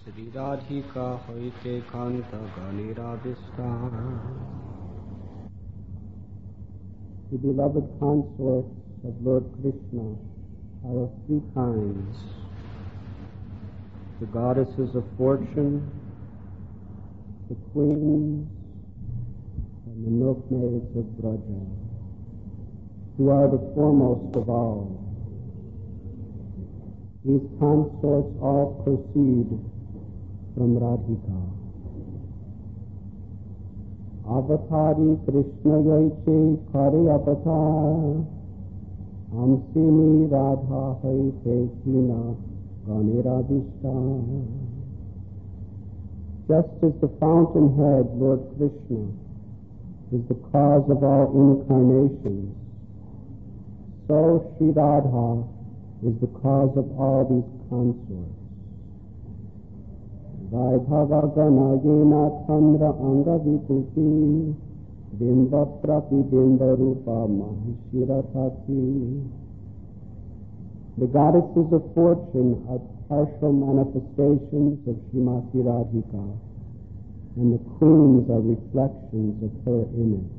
Sri Radhika hoite kanta ganirabhishta. The beloved consorts of Lord Krishna are of three kinds: the goddesses of fortune, the queens, and the milkmaids of Braja, who are the foremost of all. These consorts all proceed from Radhika. Avatari Krishna Yaiche Kare Avatar Amsini Radha Haite Kina Ganirabhishta. Just as the fountainhead, Lord Krishna, is the cause of all incarnations, so Sri Radha is the cause of all these consorts. Vaibhava Gana Yena Chandra Anga Vituti Bimba Prapi Bimba Rupa Mahishirathati. The goddesses of fortune are partial manifestations of Srimati Radhika, and the queens are reflections of her image.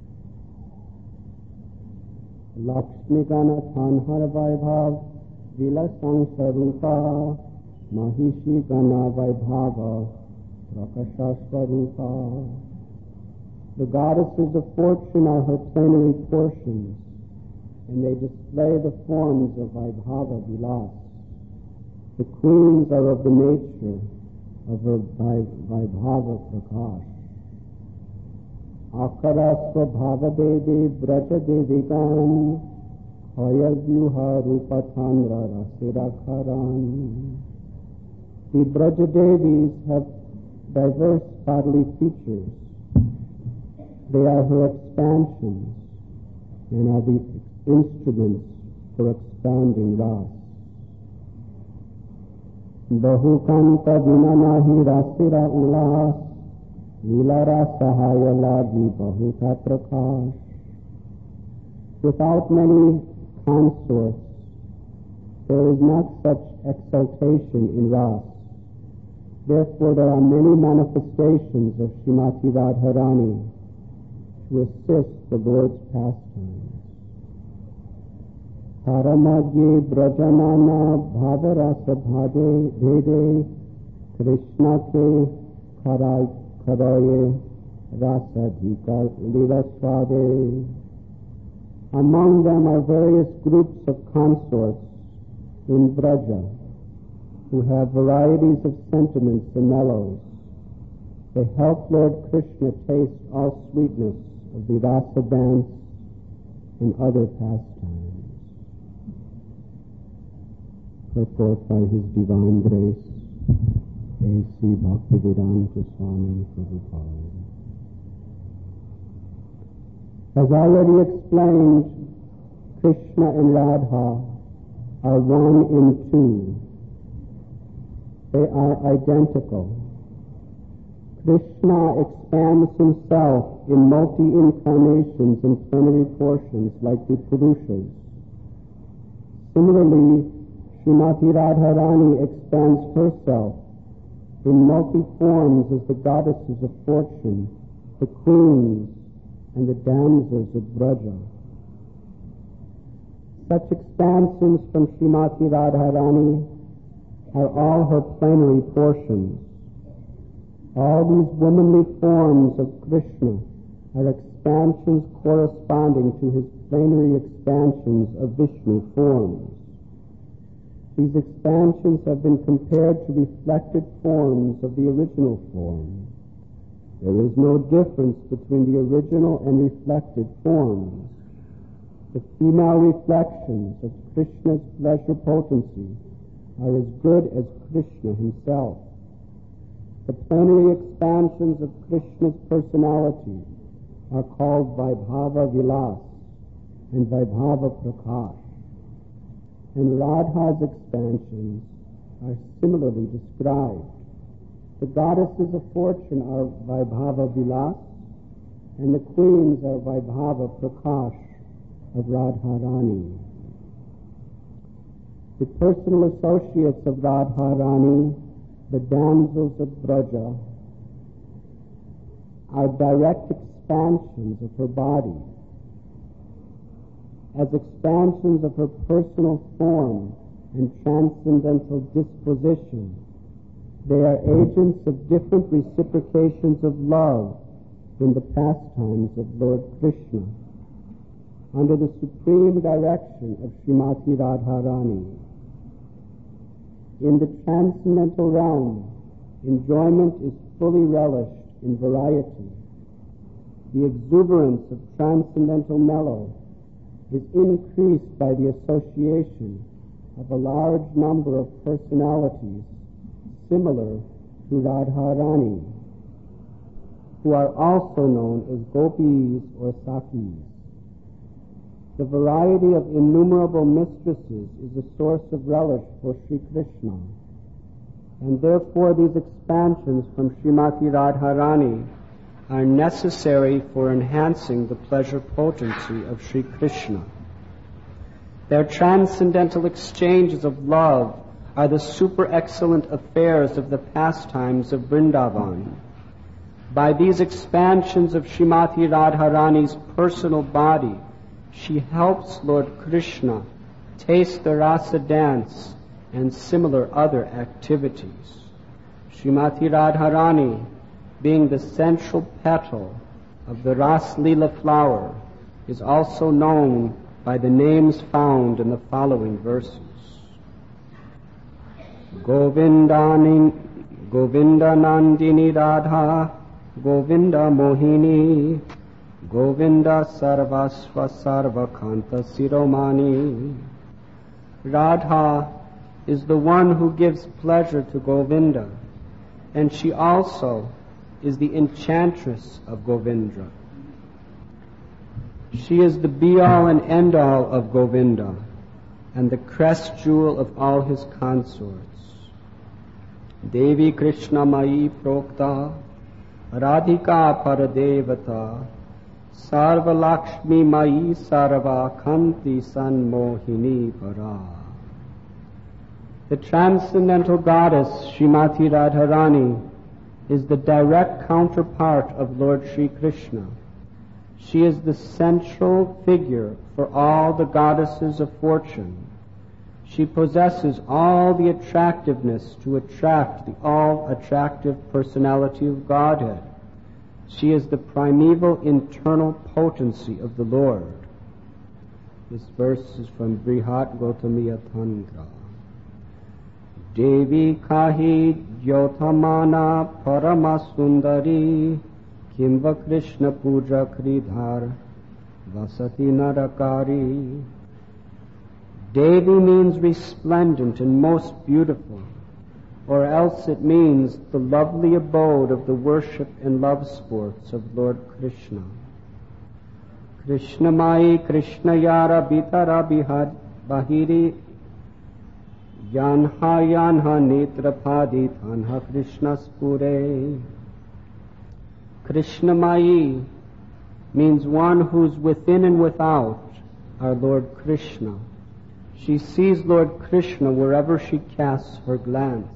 Lakshmi Gana Tanhar Vaibhav Vilasang Sarupa Mahishi Gana Vaibhava Prakashasvarupa. The goddesses of fortune are her plenary portions, and they display the forms of Vaibhava Vilas. The queens are of the nature of her Vaibhava Prakash. Akara Svabhava Devi Braja Devigan Hoya Vyuha Rupa Chandra Rasirakaran. The Braja Devis have diverse bodily features. They are her expansions and are the instruments for expanding Ras. Bahukanta Vinanahi Rasira Ulas Vilara Sahaya Lagi Bahuta Prakash. Without many consorts, there is not such exaltation in Ras. Therefore, there are many manifestations of Srimati Radharani to assist the Lord's pastimes. Paramagye Brajanana Bhavarasa Bhade Vede Krishna Ke Karaye Rasa Dhika Lila Swade. Among them are various groups of consorts in Braja who have varieties of sentiments and mellows. They help Lord Krishna taste all sweetness of the rasa dance and other pastimes. Purport by His Divine Grace, A.C. Bhaktivedanta Swami Prabhupada. As already explained, Krishna and Radha are one in two. They are identical. Krishna expands himself in multi-incarnations and plenary portions like the Purushas. Similarly, Srimati Radharani expands herself in multi-forms as the goddesses of fortune, the queens, and the damsels of Braja. Such expansions from Srimati Radharani are all her plenary portions. All these womanly forms of Krishna are expansions corresponding to his plenary expansions of Vishnu forms. These expansions have been compared to reflected forms of the original form. There is no difference between the original and reflected forms. The female reflections of Krishna's pleasure potency are as good as Krishna himself. The plenary expansions of Krishna's personality are called Vaibhava Vilas and Vaibhava Prakash, and Radha's expansions are similarly described. The goddesses of fortune are Vaibhava Vilas, and the queens are Vaibhava Prakash of Radharani. The personal associates of Radharani the damsels of Braja, are direct expansions of her body. As expansions of her personal form and transcendental disposition, they are agents of different reciprocations of love in the pastimes of Lord Krishna, under the supreme direction of Srimati Radharani. In the transcendental realm, enjoyment is fully relished in variety. The exuberance of transcendental mellow is increased by the association of a large number of personalities similar to Radharani, who are also known as gopis or sakis. The variety of innumerable mistresses is a source of relish for Sri Krishna, and therefore these expansions from Srimati Radharani are necessary for enhancing the pleasure potency of Sri Krishna. Their transcendental exchanges of love are the super excellent affairs of the pastimes of Vrindavan. By these expansions of Srimati Radharani's personal body, she helps Lord Krishna taste the rasa dance and similar other activities. Srimati Radharani, being the central petal of the Ras Leela flower, is also known by the names found in the following verses. Govinda Nandini Radha, Govinda Mohini, Govinda Sarvasva Sarvakanta Siromani. Radha is the one who gives pleasure to Govinda, and she also is the enchantress of Govinda. She is the be-all and end-all of Govinda, and the crest jewel of all his consorts. Devi Krishna Mai Prokta, Radhika Paradevata, Sarva Lakshmi Mai Sarva Kanti San Mohini Para. The transcendental goddess Srimati Radharani is the direct counterpart of Lord Sri Krishna. She is the central figure for all the goddesses of fortune. She possesses all the attractiveness to attract the all-attractive personality of Godhead. She is the primeval internal potency of the Lord. This verse is from Brihat Gautamiya Tantra. Devi kahi jyothamana parama sundari kimva Krishna puja kridhar vasati narakari. Devi means resplendent and most beautiful, or else it means the lovely abode of the worship and love sports of Lord Krishna. Krishna Mai Krishna Yara Bitara Bahiri Yanha Yanha Netrapadi Tanha Krishna Spure. Krishna Mai means one who's within and without our Lord Krishna. She sees Lord Krishna wherever she casts her glance.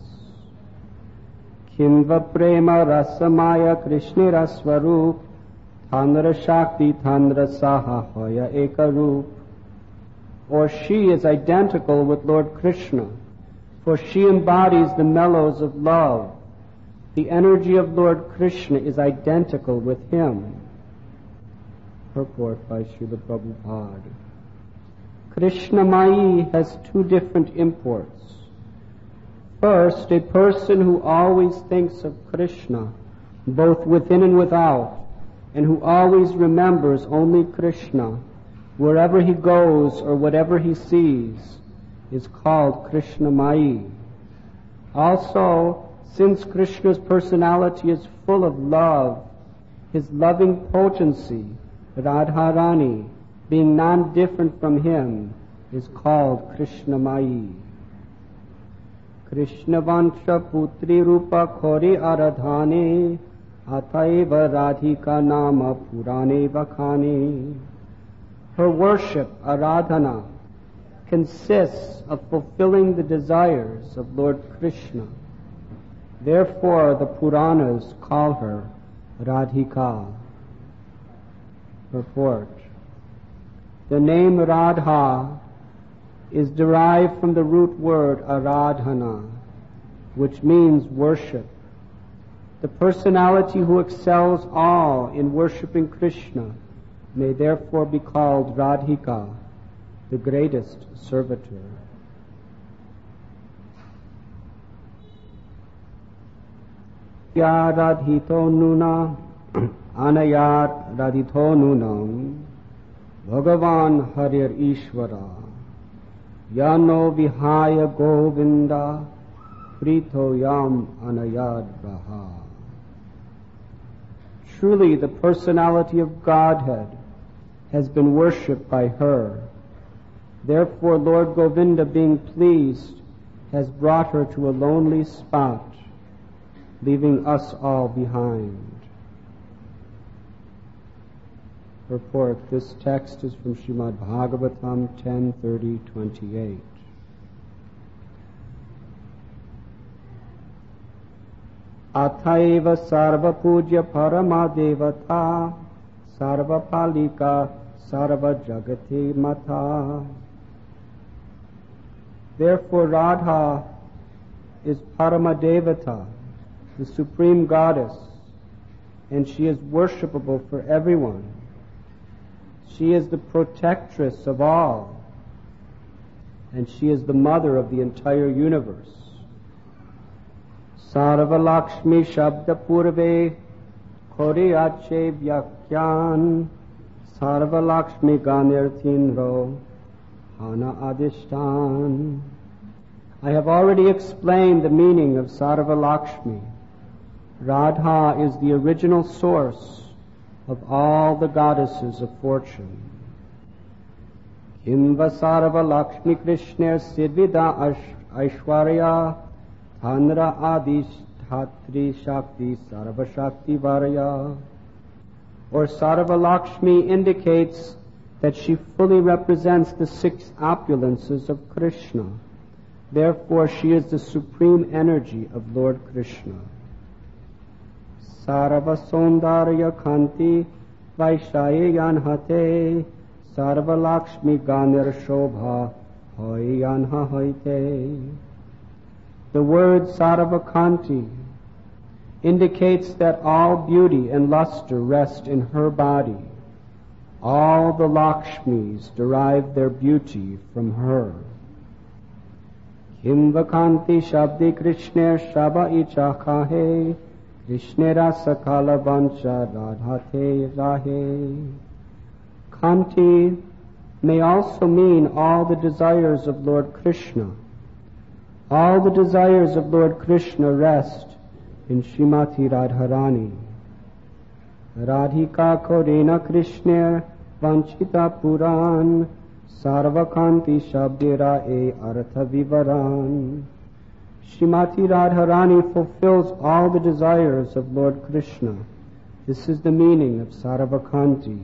Kimva Prema Rasamaya Krishna Raswarup Tandra Shakti Tandra Saha Hoya Ekarup. Or she is identical with Lord Krishna, for she embodies the mellows of love. The energy of Lord Krishna is identical with him. Purport by Srila Prabhupada. Krishna Mai has two different imports. First, a person who always thinks of Krishna, both within and without, and who always remembers only Krishna, wherever he goes or whatever he sees, is called Krishna Mai. Also, since Krishna's personality is full of love, his loving potency, Radharani, being non-different from him, is called Krishna Mai. Krishna Vansha Putri Rupa Khori Aradhane Ataiva Radhika Nama Purane Vakhane. Her worship, Aradhana, consists of fulfilling the desires of Lord Krishna. Therefore the Puranas call her Radhika. Purport. The name Radha is derived from the root word aradhana, which means worship. The personality who excels all in worshipping Krishna may therefore be called Radhika, the greatest servitor. Ya radhito nuna anayat radhito nunam Bhagavan Harir Ishvara Yano Vihaya Govinda Prito Yam Anayad Raha. Truly the personality of Godhead has been worshipped by her. Therefore Lord Govinda, being pleased, has brought her to a lonely spot, leaving us all behind. Purport. This text is from Srimad Bhagavatam 10:30-28. Athaiva sarva pujya parama devata sarva palika sarva jagati mata. Therefore Radha is Parama Devata, the supreme goddess, and she is worshipable for everyone. She is the protectress of all, and she is the mother of the entire universe. Sarva Lakshmi Shabda Purve Koriyache Vyakyan Sarva Lakshmi Ganirtindro Hana Adishtan. I have already explained the meaning of Sarva Lakshmi. Radha is the original source of all the goddesses of fortune. Kimva Sarva Lakshmi Krishna Siddhida Aishwarya Tandra Adi Dhatri Shakti Sarva Shakti Varya. Or Sarva Lakshmi indicates that she fully represents the 6 opulences of Krishna. Therefore she is the supreme energy of Lord Krishna. Sarva Sondarya Kanti Vaishayan Hate Sarva Lakshmi Ganir Shobha Hoyan Haite. The word Sarva Kanti indicates that all beauty and luster rest in her body. All the Lakshmis derive their beauty from her. Kimvakanti Shabdi Krishna Shaba Ichakahe Krishnera Sakala Vancha Radhate Rahe. Kanti may also mean all the desires of Lord Krishna. All the desires of Lord Krishna rest in Srimati Radharani. Radhika Korena Krishna Vanchita Puran Sarvakanti Shabdira E Artha Vivaran. Srimati Radharani fulfills all the desires of Lord Krishna. This is the meaning of Sarvakanti.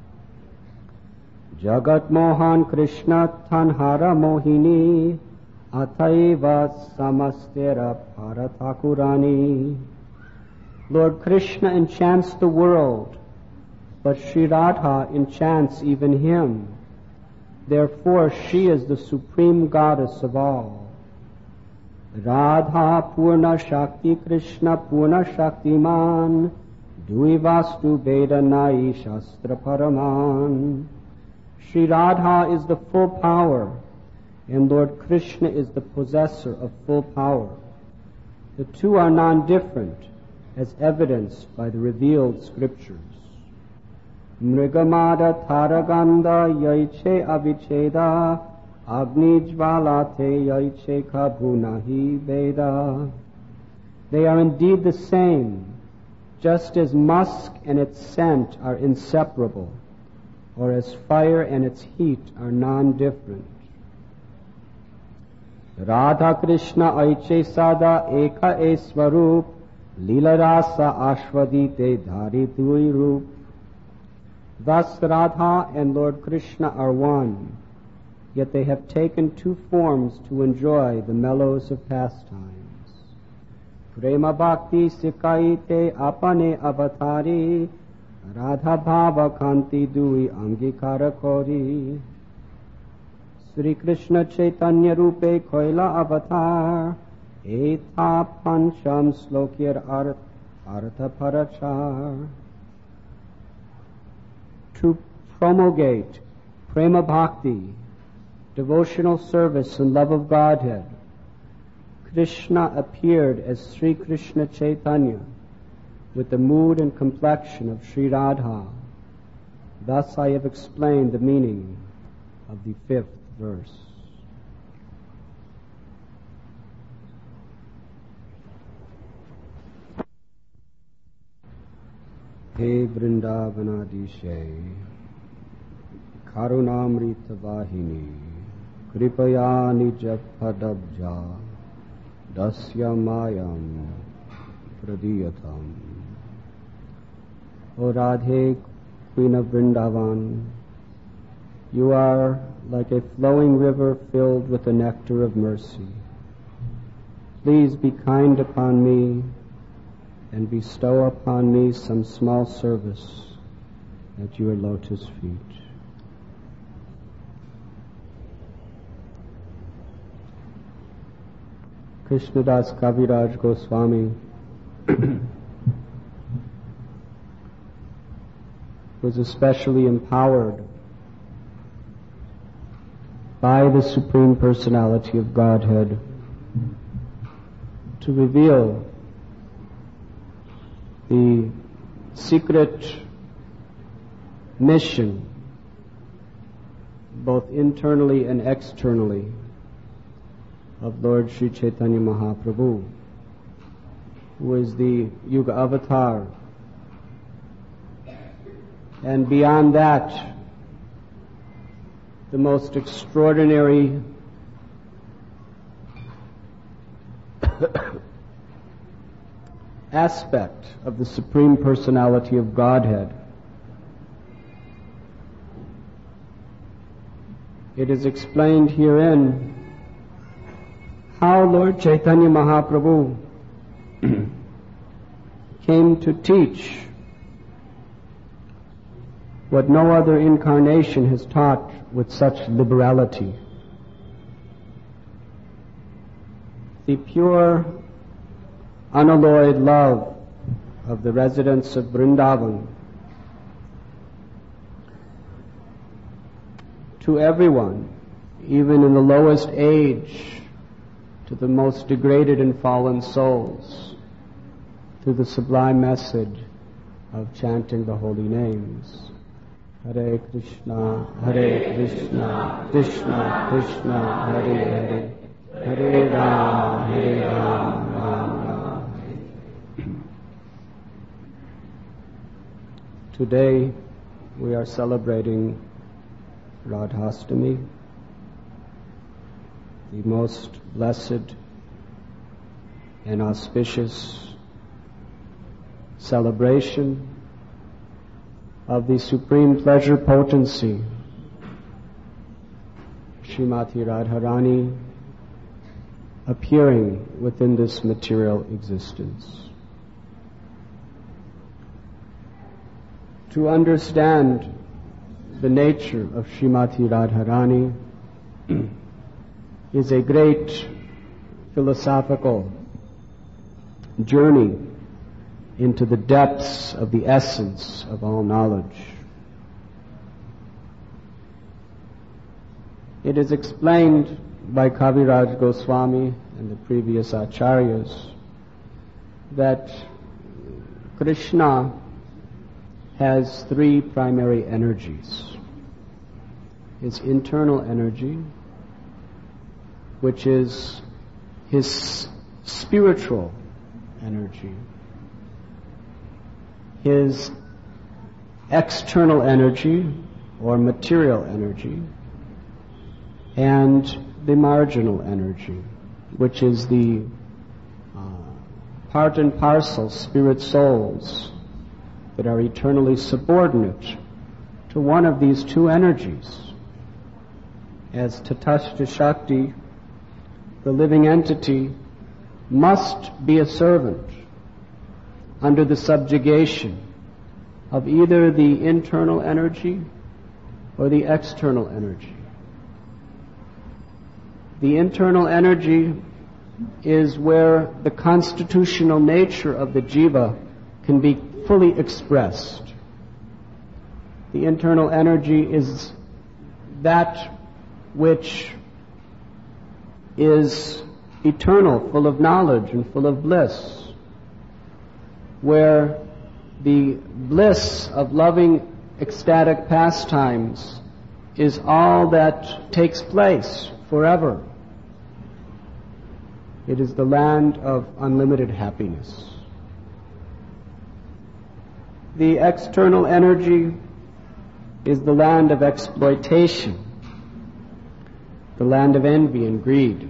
Jagat Mohan Krishna Tanhara Mohini Athaiva Samastera Parathakurani. Lord Krishna enchants the world, but Sri Radha enchants even him. Therefore she is the supreme goddess of all. Radha Purna Shakti Krishna Purna Shaktiman Duivastu Vedanai Shastra Paraman. Sri Radha is the full power, and Lord Krishna is the possessor of full power. The two are non-different, as evidenced by the revealed scriptures. Mrigamada Taraganda Yaiche Avicheda Agni Jvalate Yaiche Kabhunahi Veda. They are indeed the same, just as musk and its scent are inseparable, or as fire and its heat are non-different. Radha Krishna Aiche Sada Eka E Swarup Lila Rasa Ashvadite Dhari Dui Rup. Thus Radha and Lord Krishna are one, yet they have taken 2 forms to enjoy the mellows of pastimes. Prema bhakti sikaite apane avatari, Radha bhava kanti dui angikara kori. Sri Krishna Chaitanya Rupe Koila Avatar, Etha Pancham Slokir Artha Parachar. To promulgate Prema Bhakti, devotional service and love of Godhead, Krishna appeared as Sri Krishna Chaitanya with the mood and complexion of Sri Radha. Thus I have explained the meaning of the 5th verse. He Vrindavanadishe Karunamrita Vahini Kripaya Nija Padabja Dasya Mayam Pradiyatam. O Radhe, Queen of Vrindavan, you are like a flowing river filled with the nectar of mercy. Please be kind upon me and bestow upon me some small service at your lotus feet. Krishnadas Kaviraj Goswami was especially empowered by the Supreme Personality of Godhead to reveal the secret mission, both internally and externally, of Lord Sri Chaitanya Mahaprabhu, who is the Yuga Avatar. And beyond that, the most extraordinary aspect of the Supreme Personality of Godhead. It is explained herein how Lord Chaitanya Mahaprabhu came to teach what no other incarnation has taught with such liberality. The pure, unalloyed love of the residents of Vrindavan to everyone, even in the lowest age, to the most degraded and fallen souls, through the sublime message of chanting the holy names. Hare Krishna, Krishna Krishna, Hare Hare, Hare Rama, Ram Rama. Today we are celebrating Radhastami, the most blessed and auspicious celebration of the supreme pleasure potency, Srimati Radharani, appearing within this material existence. To understand the nature of Srimati Radharani is a great philosophical journey into the depths of the essence of all knowledge. It is explained by Kaviraj Goswami and the previous acharyas that Krishna has 3 primary energies. His internal energy, which is his spiritual energy, his external energy or material energy, and the marginal energy, which is the part and parcel spirit souls that are eternally subordinate to one of these 2 energies. As Tatastha Shakti, the living entity, must be a servant under the subjugation of either the internal energy or the external energy. The internal energy is where the constitutional nature of the jiva can be fully expressed. The internal energy is that which is eternal, full of knowledge and full of bliss, where the bliss of loving ecstatic pastimes is all that takes place forever. It is the land of unlimited happiness. The external energy is the land of exploitation, the land of envy and greed.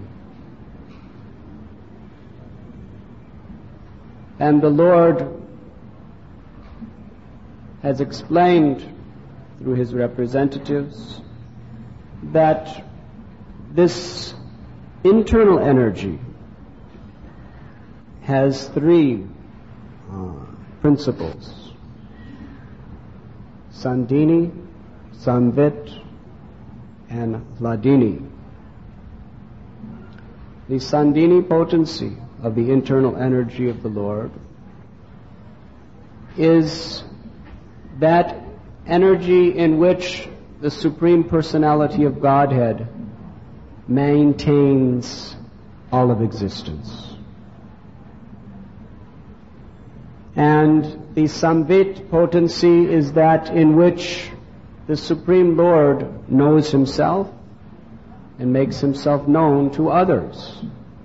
And the Lord has explained through His representatives that this internal energy has three principles: Sandini, Samvit, and Hladini. The Sandini potency of the internal energy of the Lord is that energy in which the Supreme Personality of Godhead maintains all of existence. And the Samvit potency is that in which the Supreme Lord knows Himself and makes Himself known to others.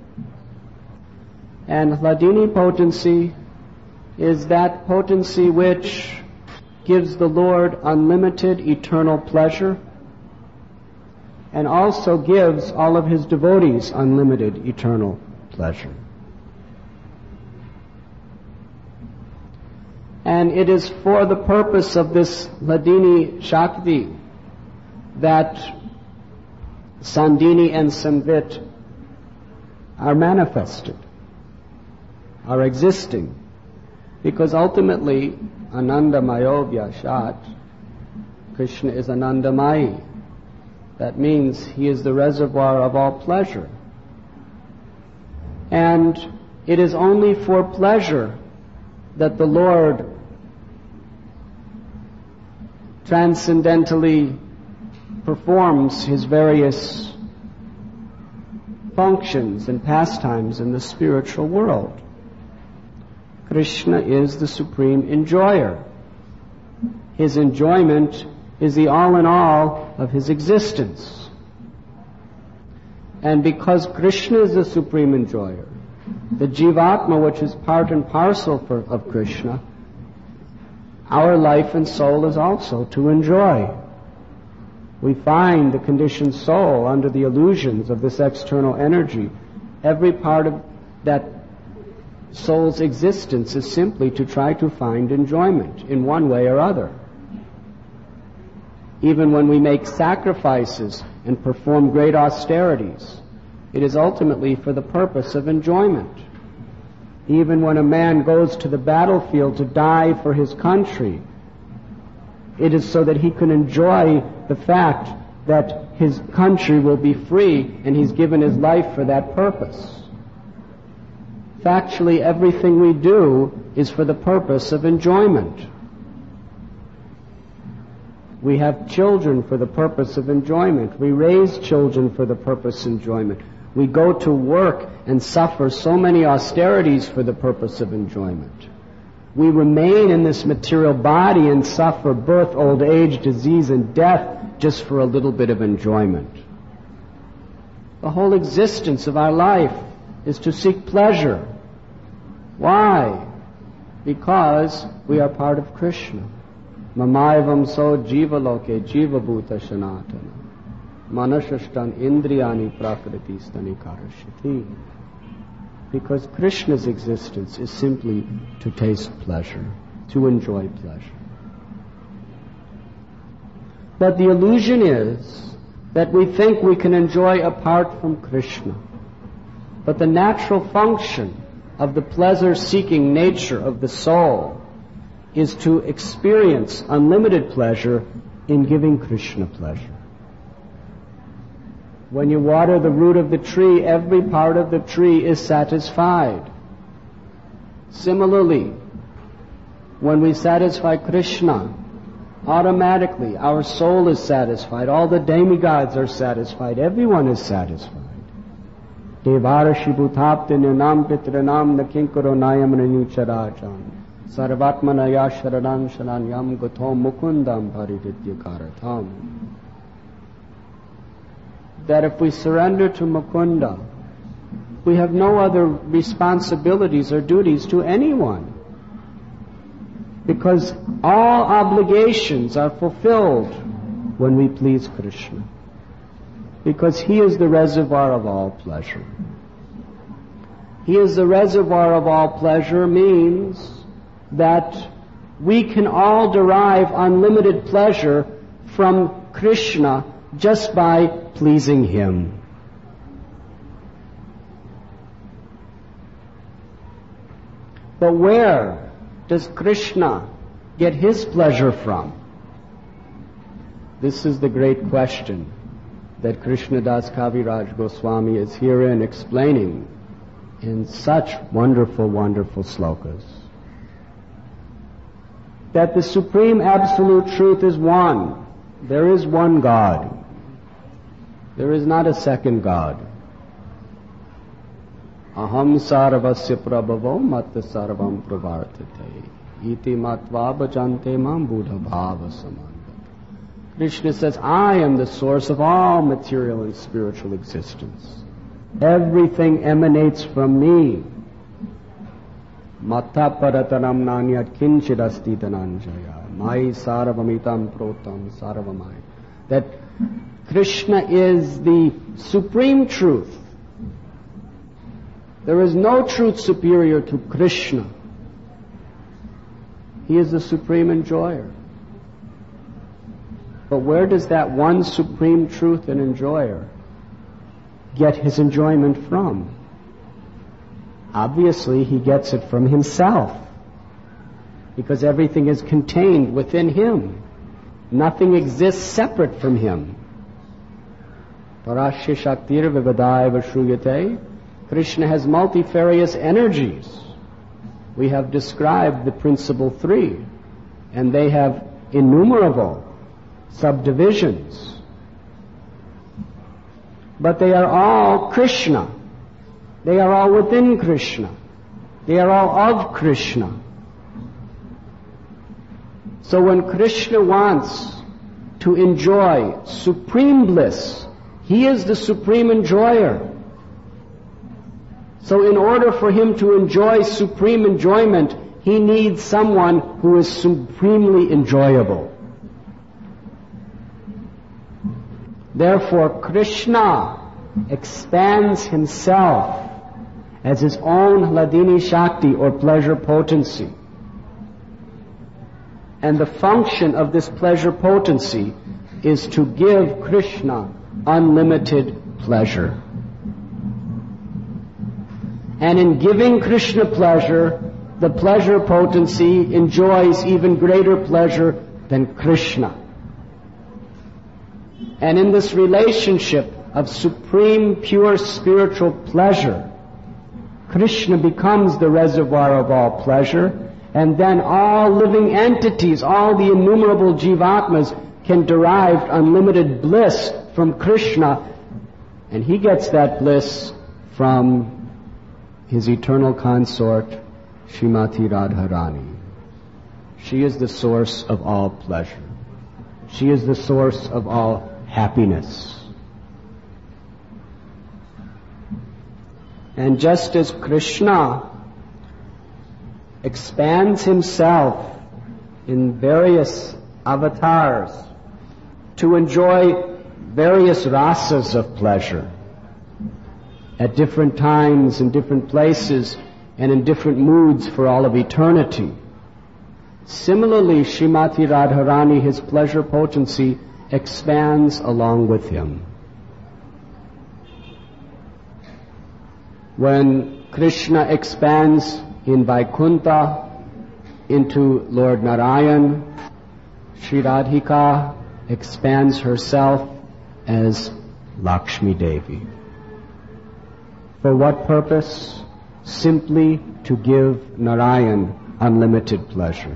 And Hladini potency is that potency which gives the Lord unlimited eternal pleasure and also gives all of His devotees unlimited eternal pleasure. And it is for the purpose of this Hladini Shakti that Sandini and Samvit are manifested, are existing, because ultimately Anandamayo Vyashat, Krishna is Anandamayi. That means He is the reservoir of all pleasure. And it is only for pleasure that the Lord transcendentally performs His various functions and pastimes in the spiritual world. Krishna is the supreme enjoyer. His enjoyment is the all in all of His existence. And because Krishna is the supreme enjoyer, the Jivatma, which is part and parcel of Krishna, our life and soul is also to enjoy. We find the conditioned soul under the illusions of this external energy. Every part of that soul's existence is simply to try to find enjoyment in one way or other. Even when we make sacrifices and perform great austerities, it is ultimately for the purpose of enjoyment. Even when a man goes to the battlefield to die for his country, it is so that he can enjoy the fact that his country will be free and he's given his life for that purpose. Factually, everything we do is for the purpose of enjoyment. We have children for the purpose of enjoyment. We raise children for the purpose of enjoyment. We go to work and suffer so many austerities for the purpose of enjoyment. We remain in this material body and suffer birth, old age, disease, and death just for a little bit of enjoyment. The whole existence of our life is to seek pleasure. Why? Because we are part of Krishna. Mamaivam so jivaloke jivabhuta shanatana manashashtan indriyani prakriti stanikarashati. Because Krishna's existence is simply to taste pleasure, to enjoy pleasure. But the illusion is that we think we can enjoy apart from Krishna. But the natural function of the pleasure-seeking nature of the soul is to experience unlimited pleasure in giving Krishna pleasure. When you water the root of the tree, every part of the tree is satisfied. Similarly, when we satisfy Krishna, automatically our soul is satisfied, all the demigods are satisfied, everyone is satisfied. Devarashi bhutapte nirnam pitranam nakinkaro nayam renucharajam sarvatmanaya sharanam sharanyam gathom mukundam parididhyakaratham. That if we surrender to Mukunda, we have no other responsibilities or duties to anyone, because all obligations are fulfilled when we please Krishna, because He is the reservoir of all pleasure. He is the reservoir of all pleasure means that we can all derive unlimited pleasure from Krishna just by pleasing Him. But where does Krishna get His pleasure from? This is the great question that Krishnadas Kaviraj Goswami is herein explaining in such wonderful, wonderful slokas. That the Supreme Absolute Truth is one. There is one God. There is not a second God. Aham sarvasya prabhavo matta sarvam pravartate iti matva bhajante mam buddha bhava samanda. Krishna says, I am the source of all material and spiritual existence. Everything emanates from me. Matta paratanam nanyat kinchidasti dhananjaya mai sarvamitam protam sarvamai. That Krishna is the supreme truth. There is no truth superior to Krishna. He is the supreme enjoyer. But where does that one supreme truth and enjoyer get his enjoyment from? Obviously, he gets it from himself, because everything is contained within him. Nothing exists separate from him. Parashya Shaktir Vivadaya Vashruyate. Krishna has multifarious energies. We have described the principal three, and they have innumerable subdivisions. But they are all Krishna. They are all within Krishna. They are all of Krishna. So when Krishna wants to enjoy supreme bliss, He is the supreme enjoyer. So in order for Him to enjoy supreme enjoyment, He needs someone who is supremely enjoyable. Therefore, Krishna expands Himself as His own Hladini Shakti, or pleasure potency. And the function of this pleasure potency is to give Krishna unlimited pleasure. And in giving Krishna pleasure, the pleasure potency enjoys even greater pleasure than Krishna. And in this relationship of supreme pure spiritual pleasure, Krishna becomes the reservoir of all pleasure, and then all living entities, all the innumerable jivatmas can derive unlimited bliss from Krishna, and he gets that bliss from his eternal consort, Srimati Radharani. She is the source of all pleasure. She is the source of all happiness. And just as Krishna expands himself in various avatars to enjoy various rasas of pleasure at different times, in different places, and in different moods for all of eternity, similarly, Srimati Radharani, his pleasure potency, expands along with him. When Krishna expands in Vaikuntha into Lord Narayan, Sri Radhika expands herself as Lakshmi Devi. For what purpose? Simply to give Narayan unlimited pleasure.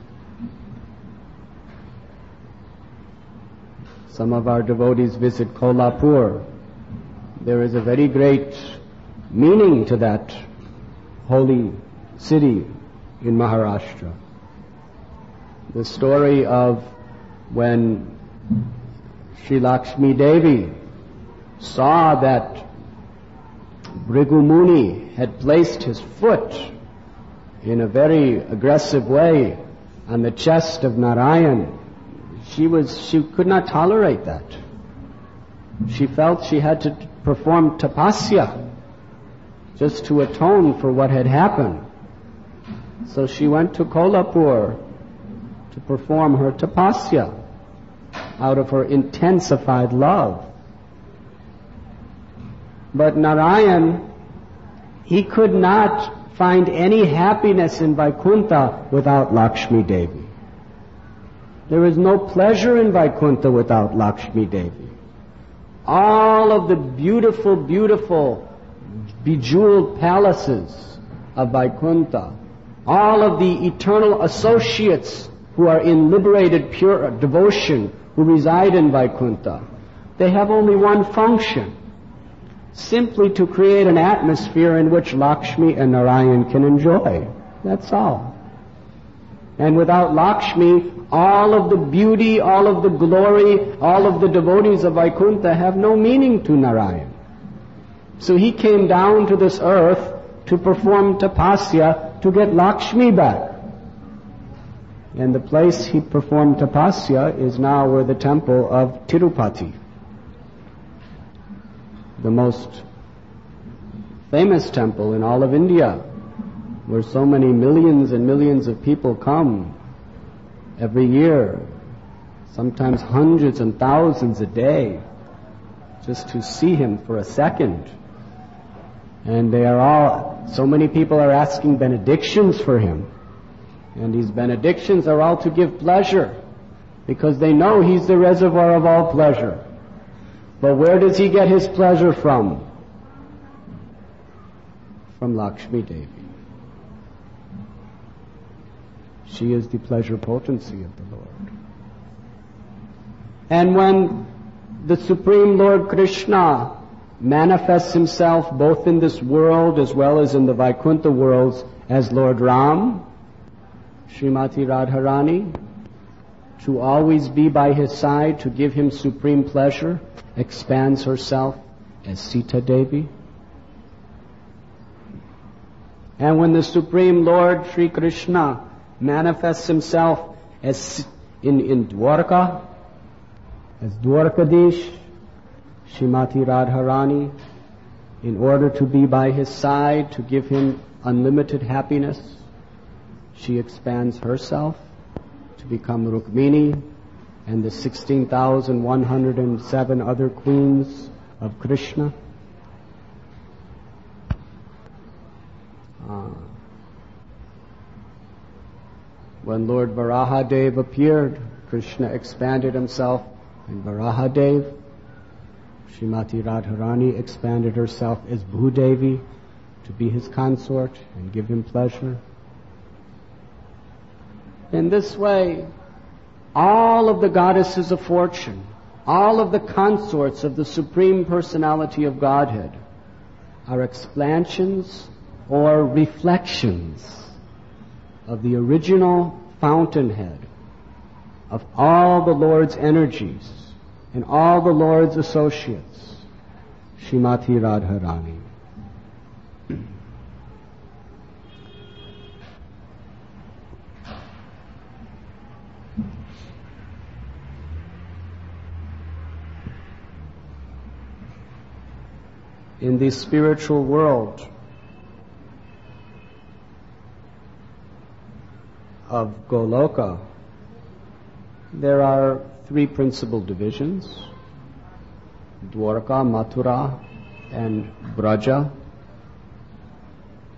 Some of our devotees visit Kolhapur. There is a very great meaning to that holy city in Maharashtra. The story of when Sri Lakshmi Devi saw that Bhrigu Muni had placed his foot in a very aggressive way on the chest of Narayan. She could not tolerate that. She felt she had to perform tapasya just to atone for what had happened. So she went to Kolhapur to perform her tapasya out of her intensified love. But Narayan, he could not find any happiness in Vaikuntha without Lakshmi Devi. There is no pleasure in Vaikuntha without Lakshmi Devi. All of the beautiful, beautiful bejeweled palaces of Vaikuntha, all of the eternal associates who are in liberated pure devotion who reside in Vaikuntha, they have only one function: simply to create an atmosphere in which Lakshmi and Narayan can enjoy. That's all. And without Lakshmi, all of the beauty, all of the glory, all of the devotees of Vaikuntha have no meaning to Narayan. So he came down to this earth to perform tapasya to get Lakshmi back. And the place he performed tapasya is now where the temple of Tirupati, the most famous temple in all of India, where so many millions and millions of people come every year, sometimes hundreds and thousands a day, just to see him for a second. And so many people are asking benedictions for him. And these benedictions are all to give pleasure, because they know he's the reservoir of all pleasure. But where does he get his pleasure from? From Lakshmi Devi. She is the pleasure potency of the Lord. And when the Supreme Lord Krishna manifests himself both in this world as well as in the Vaikuntha worlds as Lord Ram, Srimati Radharani, to always be by his side, to give him supreme pleasure, expands herself as Sita Devi. And when the Supreme Lord Sri Krishna manifests himself as in Dwarka, as Dwarkadish, Srimati Radharani, in order to be by his side, to give him unlimited happiness, she expands herself to become Rukmini and the 16,107 other queens of Krishna. When Lord Varahadev appeared, Krishna expanded himself in Varahadev. Srimati Radharani expanded herself as Bhudevi to be his consort and give him pleasure. In this way, all of the goddesses of fortune, all of the consorts of the Supreme Personality of Godhead are expansions or reflections of the original fountainhead of all the Lord's energies and all the Lord's associates, Srimati Radharani. In the spiritual world of Goloka, there are three principal divisions: Dwarka, Mathura, and Braja.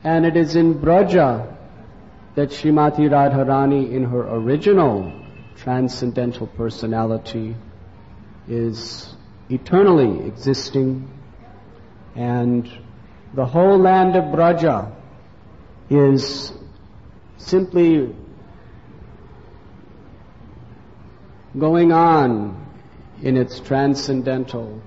And it is in Braja that Srimati Radharani, in her original transcendental personality, is eternally existing, and the whole land of Braja is simply going on in its transcendental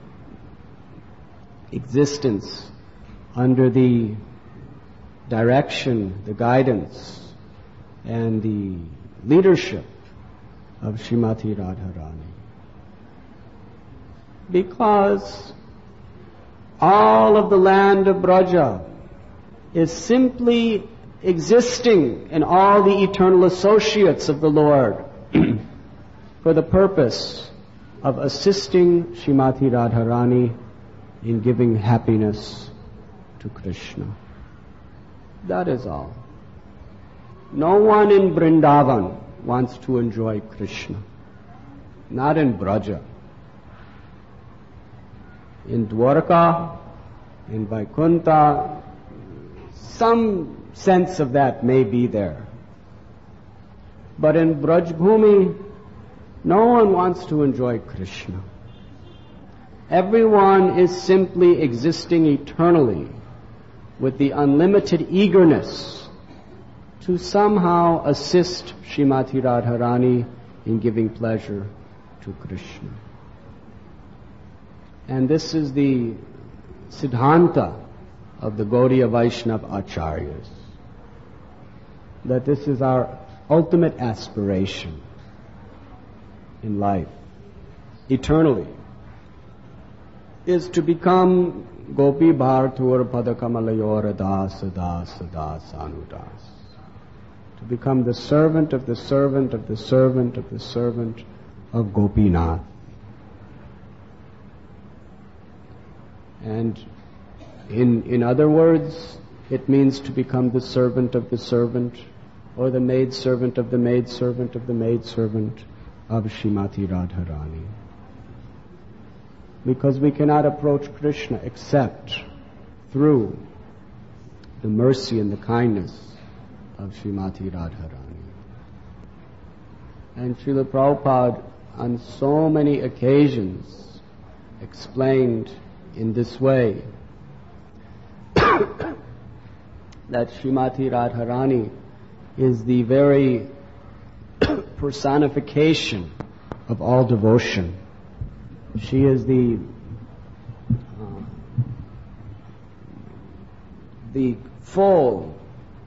existence under the direction, the guidance, and the leadership of Srimati Radharani. Because all of the land of Braja is simply existing in all the eternal associates of the Lord for the purpose of assisting Srimati Radharani in giving happiness to Krishna. That is all. No one in Vrindavan wants to enjoy Krishna. Not in Braja. In Dwarka, in Vaikuntha, some sense of that may be there. But in Brajbhumi, no one wants to enjoy Krishna. Everyone is simply existing eternally with the unlimited eagerness to somehow assist Srimati Radharani in giving pleasure to Krishna. And this is the Siddhanta of the Gaudiya Vaishnava Acharyas, that this is our ultimate aspiration in life, eternally, is to become Gopi Bhartur Padakamalayora Das Das Das Anudas. To become the servant of the servant of the servant of the servant of Gopinath. And in other words, it means to become the servant of the servant, or the maidservant of the maidservant of the maidservant of Srimati Radharani. Because we cannot approach Krishna except through the mercy and the kindness of Srimati Radharani. And Srila Prabhupada on so many occasions explained in this way that Srimati Radharani is the very personification of all devotion. She is the full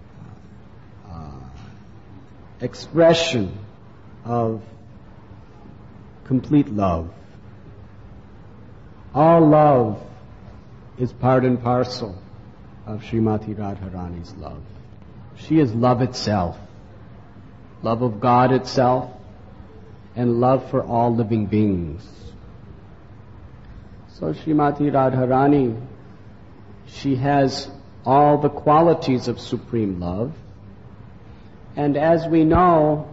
expression of complete love. All love is part and parcel of Srimati Radharani's love. She is love itself, love of God itself, and love for all living beings. So Srimati Radharani, she has all the qualities of supreme love. And as we know,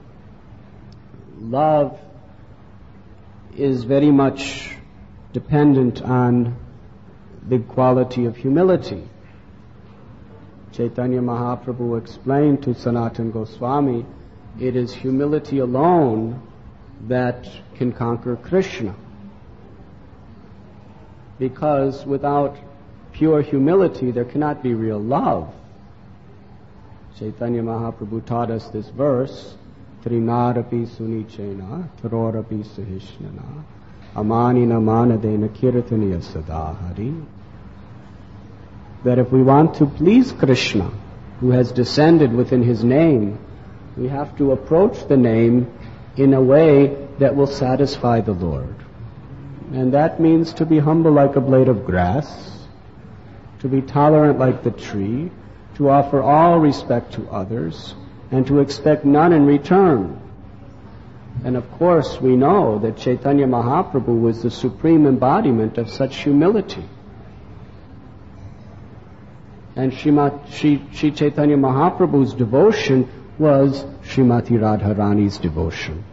love is very much dependent on the quality of humility. Chaitanya Mahaprabhu explained to Sanatana Goswami, it is humility alone that can conquer Krishna. Because without pure humility, there cannot be real love. Chaitanya Mahaprabhu taught us this verse, Trinarapi sunichena, Tarorapi sahishnana, Amanina manadena kirtaniya sadahari. That if we want to please Krishna, who has descended within his name, we have to approach the name in a way that will satisfy the Lord. And that means to be humble like a blade of grass, to be tolerant like the tree, to offer all respect to others, and to expect none in return. And of course we know that Chaitanya Mahaprabhu was the supreme embodiment of such humility. And Sri Chaitanya Mahaprabhu's devotion was Srimati Radharani's devotion.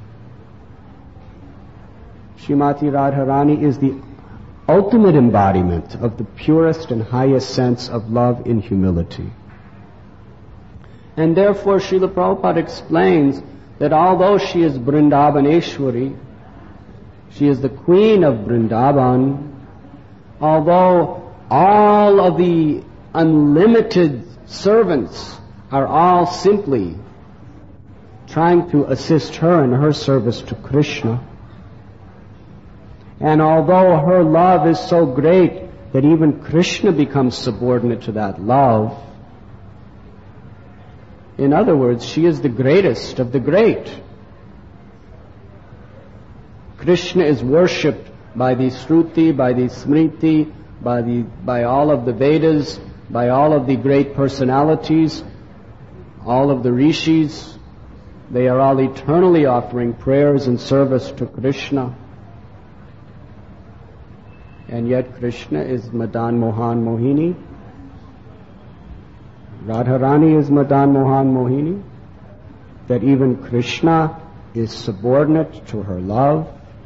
Srimati Radharani is the ultimate embodiment of the purest and highest sense of love in humility. And therefore Srila Prabhupada explains that although she is Vrindavaneshwari, she is the queen of Vrindavan, although all of the unlimited servants are all simply trying to assist her in her service to Krishna, and although her love is so great that even Krishna becomes subordinate to that love, in other words, she is the greatest of the great. Krishna is worshipped by the Shruti, by the Smriti, by all of the Vedas, by all of the great personalities, all of the rishis. They are all eternally offering prayers and service to Krishna. And yet Krishna is Madan Mohan Mohini. Radharani is Madan Mohan Mohini. That even Krishna is subordinate to her love.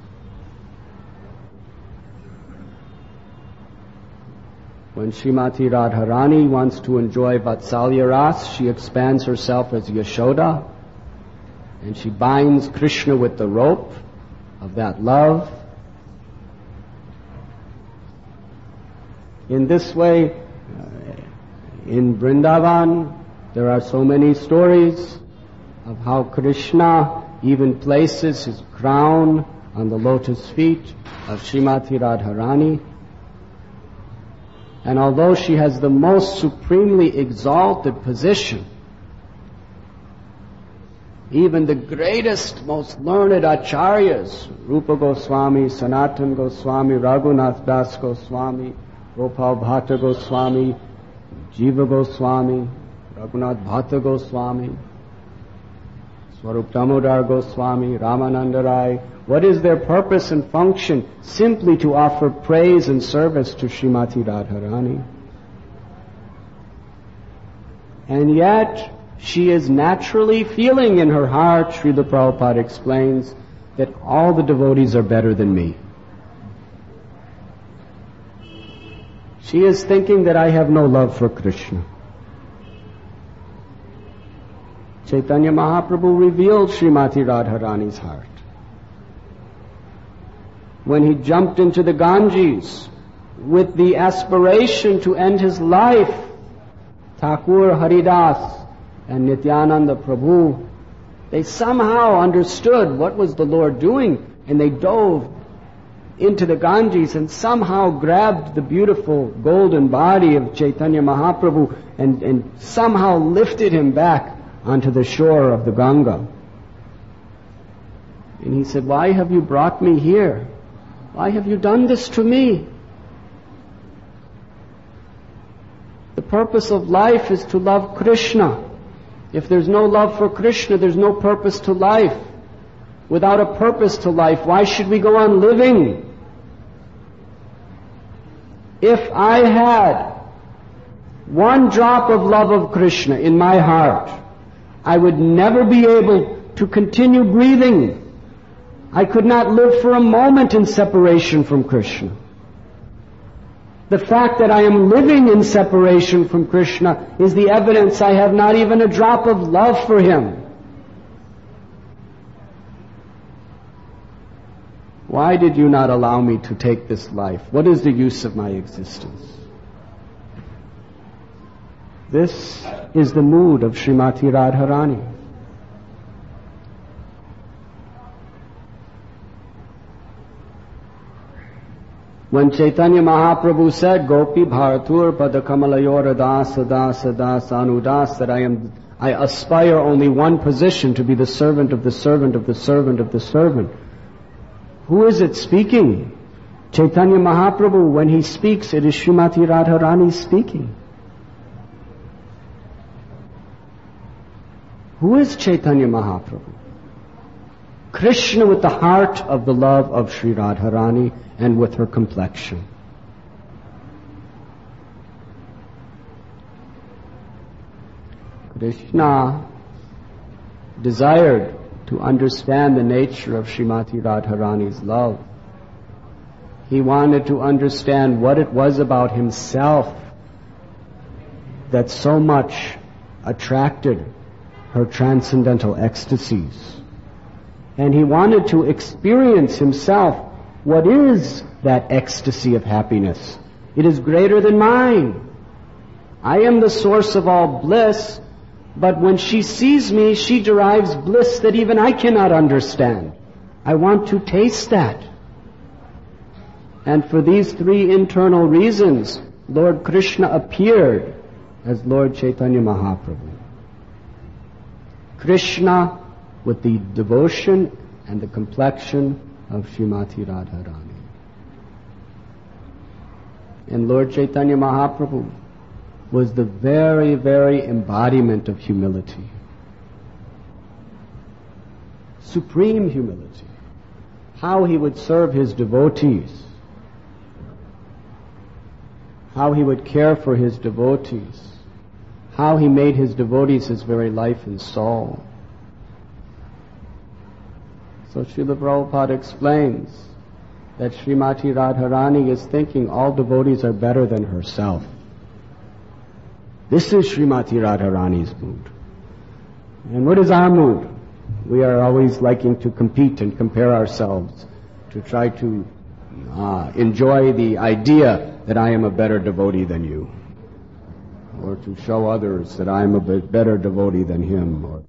When Srimati Radharani wants to enjoy Vatsalya Ras, she expands herself as Yashoda, and she binds Krishna with the rope of that love. In this way, in Vrindavan, there are so many stories of how Krishna even places his crown on the lotus feet of Srimati Radharani. And although she has the most supremely exalted position, even the greatest, most learned acharyas, Rupa Goswami, Sanatan Goswami, Raghunath Das Goswami, Gopal Bhatta Goswami, Jiva Goswami, Raghunath Bhatta Goswami, Swarup Damodar Goswami, Ramananda Rai, what is their purpose and function? Simply to offer praise and service to Srimati Radharani. And yet, she is naturally feeling in her heart, Srila Prabhupada explains, that all the devotees are better than me. She is thinking that I have no love for Krishna. Chaitanya Mahaprabhu revealed Srimati Radharani's heart. When he jumped into the Ganges with the aspiration to end his life, Thakur Haridas and Nityananda Prabhu, they somehow understood what was the Lord doing, and they dove into the Ganges and somehow grabbed the beautiful golden body of Chaitanya Mahaprabhu and somehow lifted him back onto the shore of the Ganga. And he said, "Why have you brought me here? Why have you done this to me?" The purpose of life is to love Krishna. If there's no love for Krishna, there's no purpose to life. Without a purpose to life, why should we go on living? If I had one drop of love of Krishna in my heart, I would never be able to continue breathing. I could not live for a moment in separation from Krishna. The fact that I am living in separation from Krishna is the evidence I have not even a drop of love for Him. Why did you not allow me to take this life? What is the use of my existence? This is the mood of Srimati Radharani. When Chaitanya Mahaprabhu said, Gopi Bharatur Padakamalayora Dasa Dasa Dasa Anudas, that I aspire only one position, to be the servant of the servant of the servant of the servant. Who is it speaking? Chaitanya Mahaprabhu. When he speaks, it is Srimati Radharani speaking. Who is Chaitanya Mahaprabhu? Krishna with the heart of the love of Sri Radharani and with her complexion. Krishna desired to understand the nature of Srimati Radharani's love. He wanted to understand what it was about himself that so much attracted her transcendental ecstasies. And he wanted to experience himself what is that ecstasy of happiness. It is greater than mine. I am the source of all bliss, but when she sees me, she derives bliss that even I cannot understand. I want to taste that. And for these three internal reasons, Lord Krishna appeared as Lord Chaitanya Mahaprabhu. Krishna with the devotion and the complexion of Srimati Radharani. And Lord Chaitanya Mahaprabhu was the very, very embodiment of humility. Supreme humility. How he would serve his devotees. How he would care for his devotees. How he made his devotees his very life and soul. So Srila Prabhupada explains that Srimati Radharani is thinking all devotees are better than herself. This is Srimati Radharani's mood. And what is our mood? We are always liking to compete and compare ourselves to try to enjoy the idea that I am a better devotee than you, or to show others that I am a better devotee than him.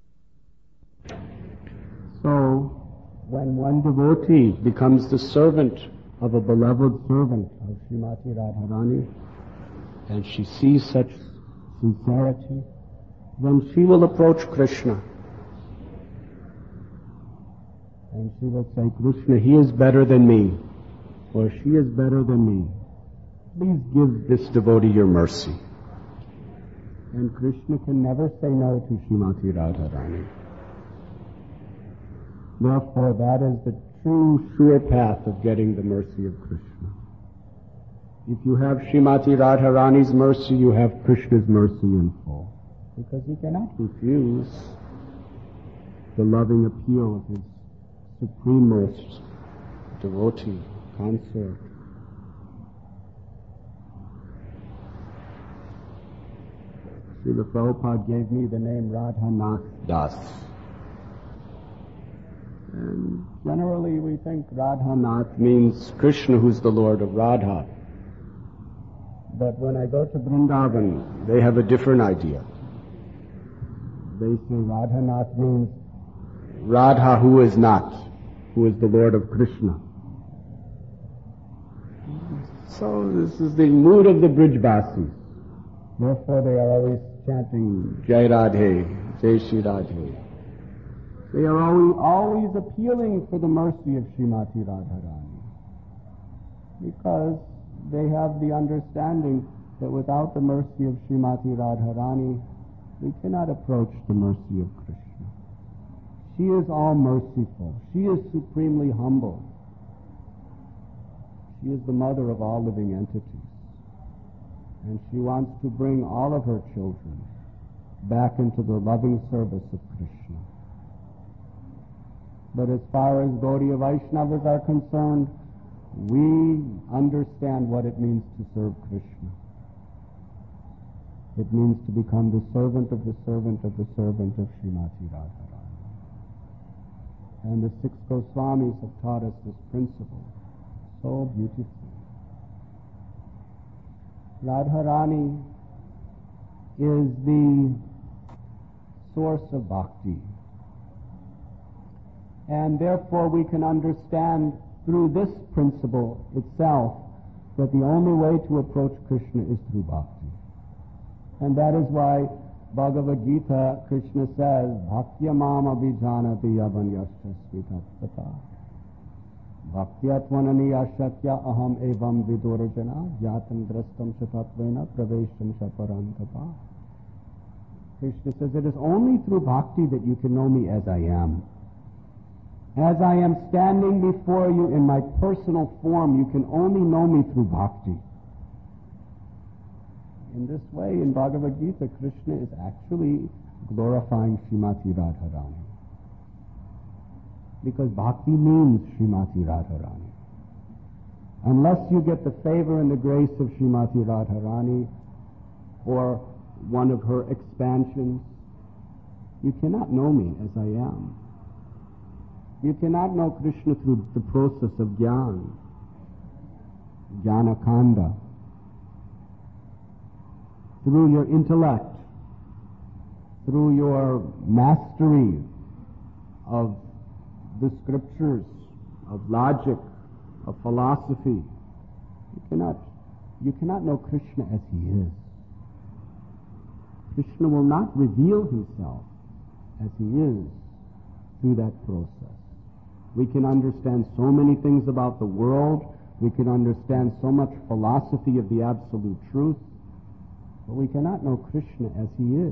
So, when one devotee becomes the servant of a beloved servant of Srimati Radharani, and she sees such sincerity, then she will approach Krishna. And she will say, Krishna, he is better than me, or she is better than me. Please give this devotee your mercy. And Krishna can never say no to Srimati Radharani. Therefore, that is the true, sure path of getting the mercy of Krishna. If you have Srimati Radharani's mercy, you have Krishna's mercy in full. Because he cannot refuse the loving appeal of his supremest devotee, consort. Srila Prabhupada gave me the name Radhanath Das. And generally we think Radhanath means Krishna, who's the Lord of Radha. But when I go to Vrindavan, they have a different idea. They say Radhanath means Radha who is not, who is the Lord of Krishna. So this is the mood of the Brijbasis. Therefore they are always chanting Jai Radhe, Jai Shri Radhe. They are always appealing for the mercy of Srimati Radharani. Because they have the understanding that without the mercy of Srimati Radharani, we cannot approach the mercy of Krishna. She is all merciful. She is supremely humble. She is the mother of all living entities. And she wants to bring all of her children back into the loving service of Krishna. But as far as Gaudiya Vaishnavas are concerned, we understand what it means to serve Krishna. It means to become the servant of the servant of the servant of Srimati Radharani. And the six Goswamis have taught us this principle so beautifully. Radharani is the source of bhakti. And therefore we can understand through this principle itself that the only way to approach Krishna is through bhakti. And that is why Bhagavad Gita, Krishna says, Bhaktya mam abhijanati yavanyasya svitatvata. Bhaktyatvanani ashakya aham evam vidurjana yatam drastam shatatvena pravesham shaparantapa. Krishna says, it is only through bhakti that you can know me as I am. As I am standing before you in my personal form, you can only know me through bhakti. In this way, in Bhagavad Gita, Krishna is actually glorifying Srimati Radharani. Because bhakti means Srimati Radharani. Unless you get the favor and the grace of Srimati Radharani, or one of her expansions, You cannot know me as I am. You cannot know Krishna through the process of jnana, jnana-kanda, through your intellect, through your mastery of the scriptures, of logic, of philosophy. You cannot know Krishna as he is. Krishna will not reveal himself as he is through that process. We can understand so many things about the world, we can understand so much philosophy of the absolute truth, but we cannot know Krishna as he is.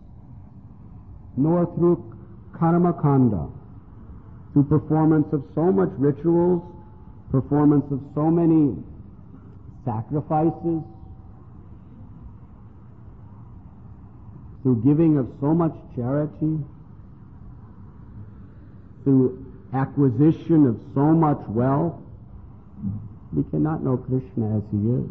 Nor through karma kanda, through performance of so much rituals, performance of so many sacrifices, through giving of so much charity, through acquisition of so much wealth, we cannot know Krishna as he is.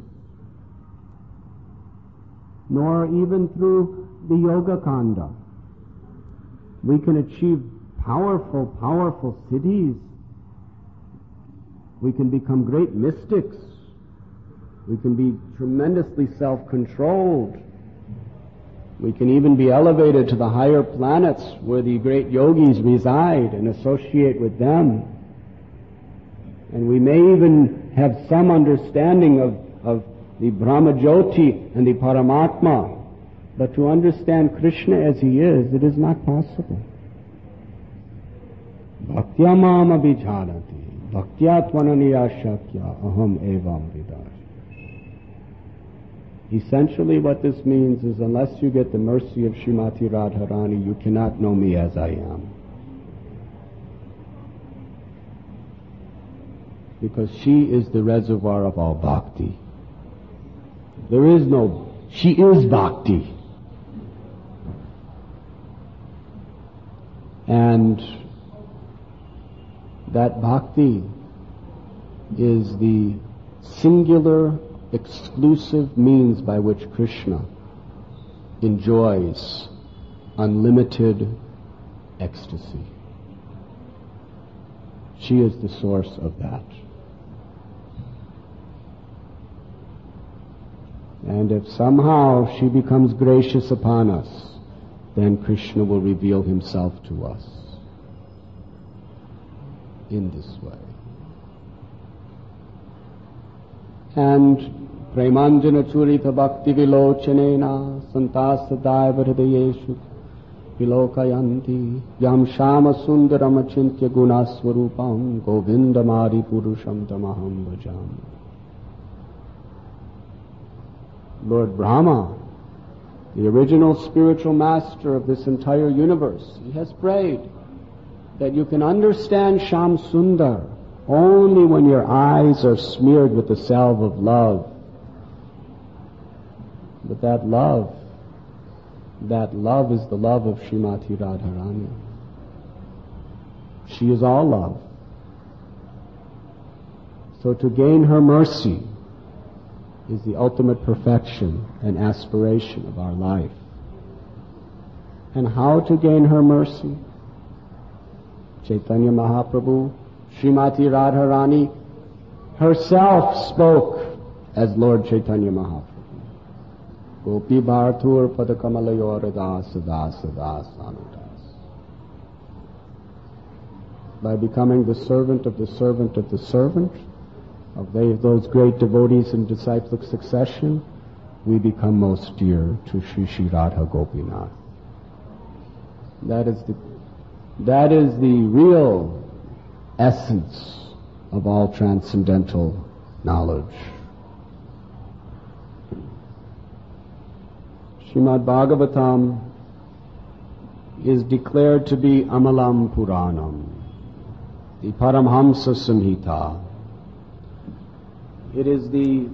Nor even through the yoga kanda. We can achieve powerful, powerful siddhis. We can become great mystics. We can be tremendously self-controlled. We can even be elevated to the higher planets where the great yogis reside and associate with them. And we may even have some understanding of the Brahmajyoti and the Paramatma. But to understand Krishna as he is, it is not possible. Bhaktya mam abhijanati, bhaktya tvananiya shakya, aham evam vidash. Essentially what this means is unless you get the mercy of Srimati Radharani, you cannot know me as I am. Because she is the reservoir of all bhakti. She is bhakti. And that bhakti is the singular, exclusive means by which Krishna enjoys unlimited ecstasy. She is the source of that. And if somehow she becomes gracious upon us, then Krishna will reveal himself to us in this way. And Premanjana Churita Bhakti Vilochanena Santasadaiva Hridayeshu Vilokayanti Yam Shama Sundaram Achintya Gunaswarupam Govindamari Purusham Tamaham Bhajam. Lord Brahma, the original spiritual master of this entire universe, he has prayed that you can understand Sham Sundar only when your eyes are smeared with the salve of love. But that love is the love of Srimati Radharani. She is all love. So to gain her mercy is the ultimate perfection and aspiration of our life. And how to gain her mercy? Chaitanya Mahaprabhu, Srimati Radharani herself spoke as Lord Chaitanya Mahaprabhu. Gopi Bhartur Padakamalayora Dasa Dasa Dasa Anudas. By becoming the servant of the servant of the servant of those great devotees in disciplic succession, we become most dear to Sri Sri Radha Gopinath. That is the real essence of all transcendental knowledge. Srimad Bhagavatam is declared to be Amalam Puranam, the Paramhamsa Samhita. It is the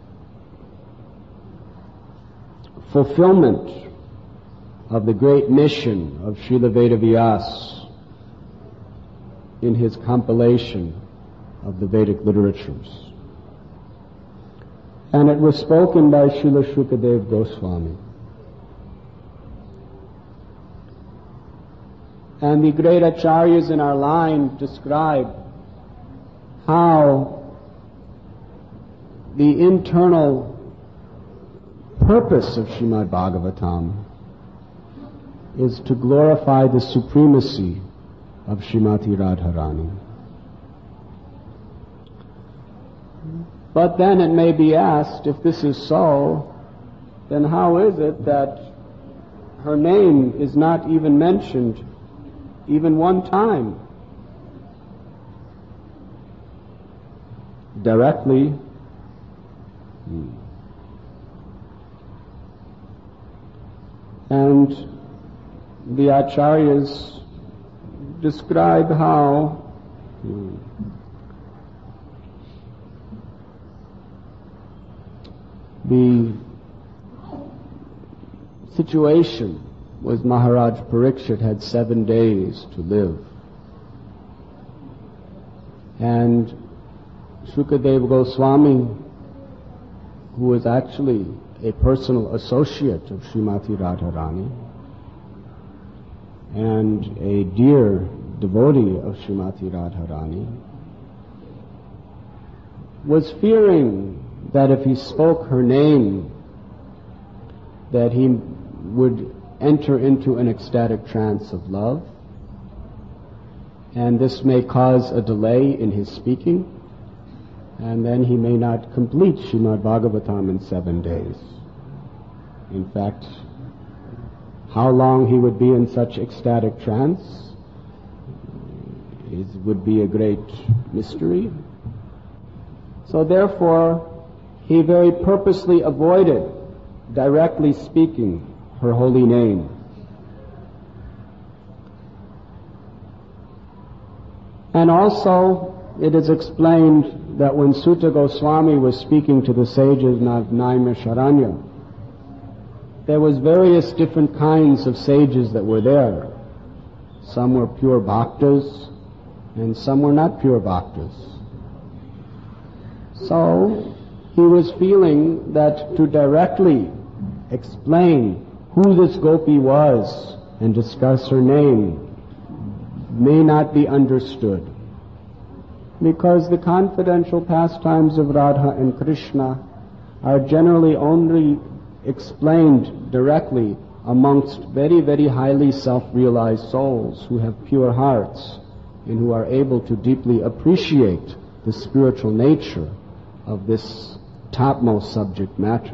fulfillment of the great mission of Srila Vedavyas in his compilation of the Vedic literatures. And it was spoken by Srila Shukadev Goswami. And the great acharyas in our line describe how the internal purpose of Srimad Bhagavatam is to glorify the supremacy of Srimati Radharani. But then it may be asked, if this is so, then how is it that her name is not even mentioned even one time? Directly. And the acharyas describe how the situation was Maharaj Parikshit had 7 days to live. And Shukadeva Goswami, who was actually a personal associate of Srimati Radharani and a dear devotee of Srimati Radharani, was fearing that if he spoke her name, that he would enter into an ecstatic trance of love, and this may cause a delay in his speaking, and then he may not complete Srimad Bhagavatam in 7 days. In fact, how long he would be in such ecstatic trance would be a great mystery. So therefore, he very purposely avoided directly speaking her holy name. And also, it is explained that when Sutta Goswami was speaking to the sages of Naimisharanya, there was various different kinds of sages that were there. Some were pure bhaktas, and some were not pure bhaktas. So, he was feeling that to directly explain who this gopi was and discuss her name may not be understood, because the confidential pastimes of Radha and Krishna are generally only explained directly amongst very, very highly self-realized souls who have pure hearts and who are able to deeply appreciate the spiritual nature of this topmost subject matter.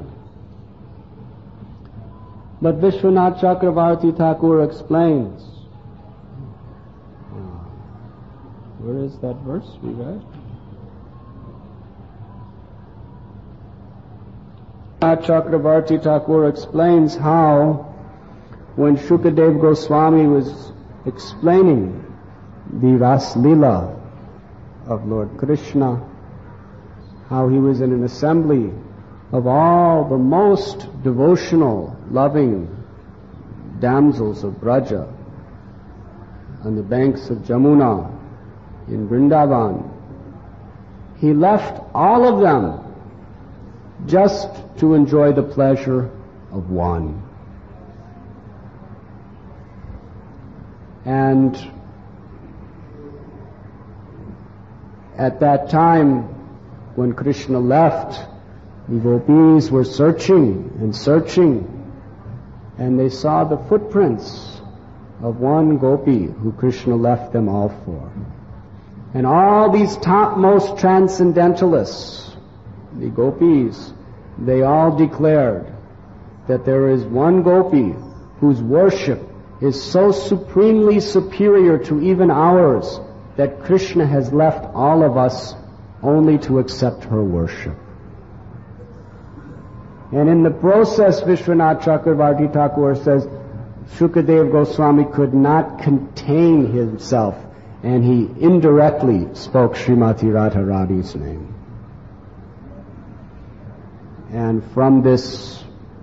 But Vishwanath Chakravarti Thakur explains. Where is that verse we read? Chakravarti Thakur explains how when Shukadeva Goswami was explaining the Ras Lila of Lord Krishna, how he was in an assembly of all the most devotional, loving damsels of Braja on the banks of Jamuna in Vrindavan. He left all of them just to enjoy the pleasure of one. And at that time, when Krishna left, the gopis were searching and searching, and they saw the footprints of one gopi who Krishna left them all for. And all these topmost transcendentalists, the gopis, they all declared that there is one gopi whose worship is so supremely superior to even ours that Krishna has left all of us only to accept her worship. And in the process, Vishwanath Chakravarti Thakur says, Shukadeva Goswami could not contain himself, and he indirectly spoke Srimati Radharani's name. And from this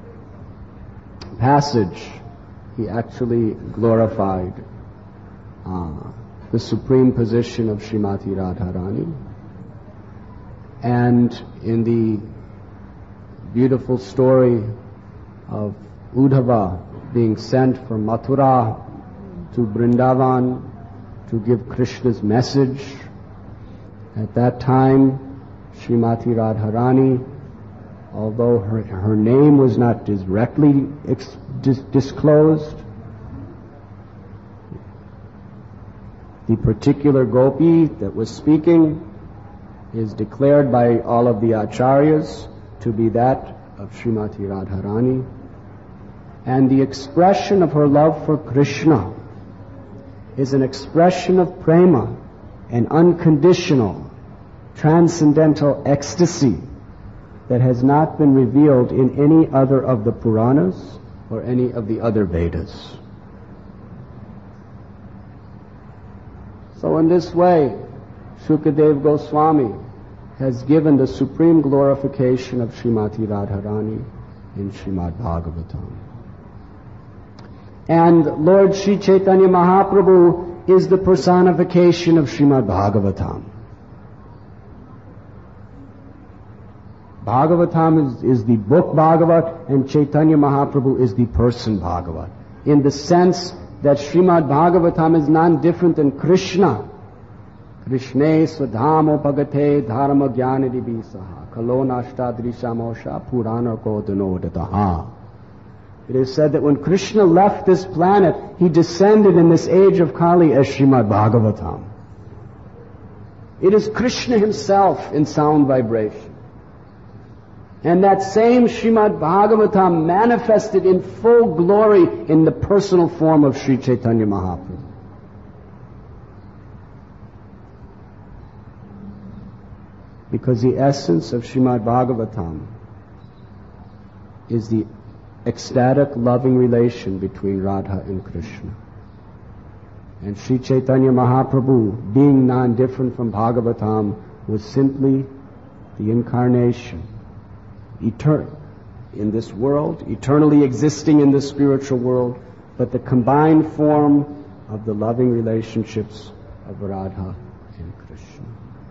passage, he actually glorified the supreme position of Srimati Radharani. And in the beautiful story of Uddhava being sent from Mathura to Vrindavan to give Krishna's message. At that time, Srimati Radharani, although her name was not directly disclosed, the particular gopi that was speaking is declared by all of the acharyas to be that of Srimati Radharani. And the expression of her love for Krishna is an expression of prema, an unconditional, transcendental ecstasy that has not been revealed in any other of the Puranas or any of the other Vedas. So in this way, Shukadev Goswami has given the supreme glorification of Srimati Radharani in Srimad Bhagavatam. And Lord Sri Chaitanya Mahaprabhu is the personification of Srimad Bhagavatam. Bhagavatam is the book Bhagavat, and Chaitanya Mahaprabhu is the person Bhagavat, in the sense that Srimad Bhagavatam is none different than Krishna. Krishne swadhamo pagate dharma jnanidi bisaha kalona ashtadrishamosha purana kodhanodataha. It is said that when Krishna left this planet, he descended in this age of Kali as Srimad Bhagavatam. It is Krishna himself in sound vibration. And that same Srimad Bhagavatam manifested in full glory in the personal form of Sri Chaitanya Mahaprabhu. Because the essence of Srimad Bhagavatam is the ecstatic, loving relation between Radha and Krishna. And Sri Chaitanya Mahaprabhu, being non-different from Bhagavatam, was simply the incarnation, eternal in this world, eternally existing in the spiritual world, but the combined form of the loving relationships of Radha and Krishna.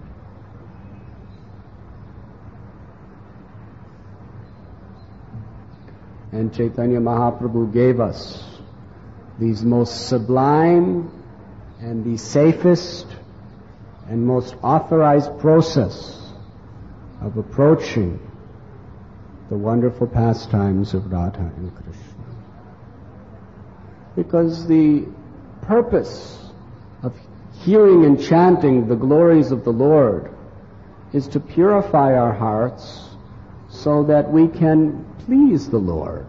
And Chaitanya Mahaprabhu gave us these most sublime and the safest and most authorized process of approaching the wonderful pastimes of Radha and Krishna. Because the purpose of hearing and chanting the glories of the Lord is to purify our hearts so that we can please the Lord.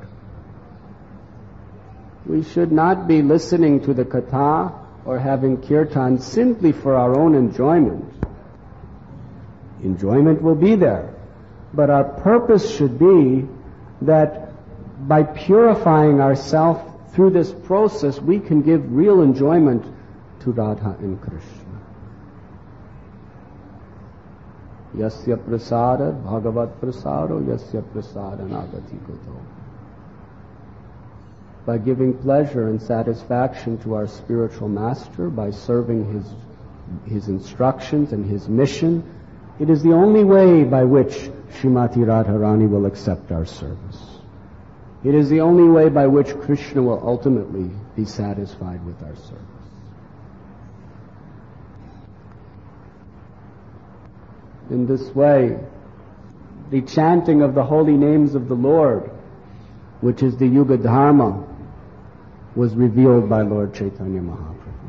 We should not be listening to the katha or having kirtan simply for our own enjoyment. Enjoyment will be there, but our purpose should be that by purifying ourselves through this process, we can give real enjoyment to Radha and Krishna. Yasya prasada bhagavat prasado yasya prasada nagati kuto. By giving pleasure and satisfaction to our spiritual master, by serving his instructions and his mission, it is the only way by which Srimati Radharani will accept our service. It is the only way by which Krishna will ultimately be satisfied with our service. In this way, the chanting of the holy names of the Lord, which is the Yuga Dharma, was revealed by Lord Chaitanya Mahaprabhu.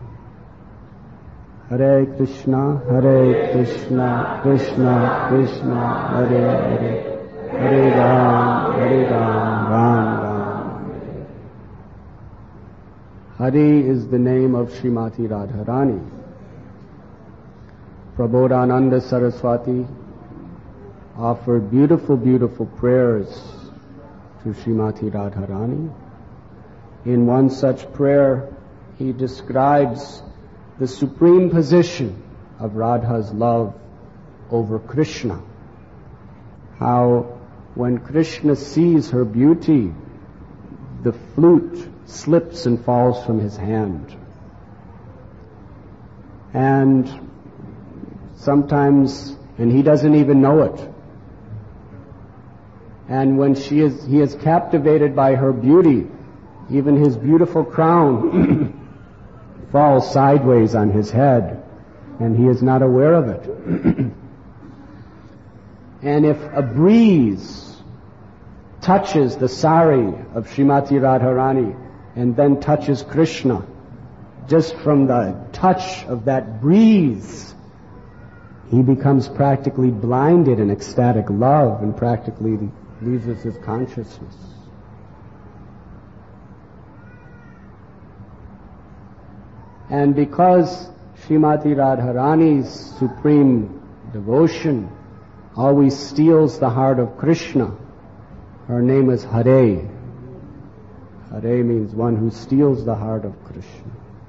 Hare Krishna, Krishna Krishna, Hare Hare, Hare Ram, Ram Ram. Hari is the name of Srimati Radharani. Prabodhananda Saraswati offered beautiful, beautiful prayers to Srimati Radharani. In one such prayer, he describes the supreme position of Radha's love over Krishna. How when Krishna sees her beauty, the flute slips and falls from his hand. And sometimes, and he doesn't even know it. And when he is captivated by her beauty, even his beautiful crown falls sideways on his head, and he is not aware of it. And if a breeze touches the sari of Srimati Radharani and then touches Krishna, just from the touch of that breeze, he becomes practically blinded in ecstatic love and practically loses his consciousness. And because Srimati Radharani's supreme devotion always steals the heart of Krishna, her name is Hare. Hare means one who steals the heart of Krishna.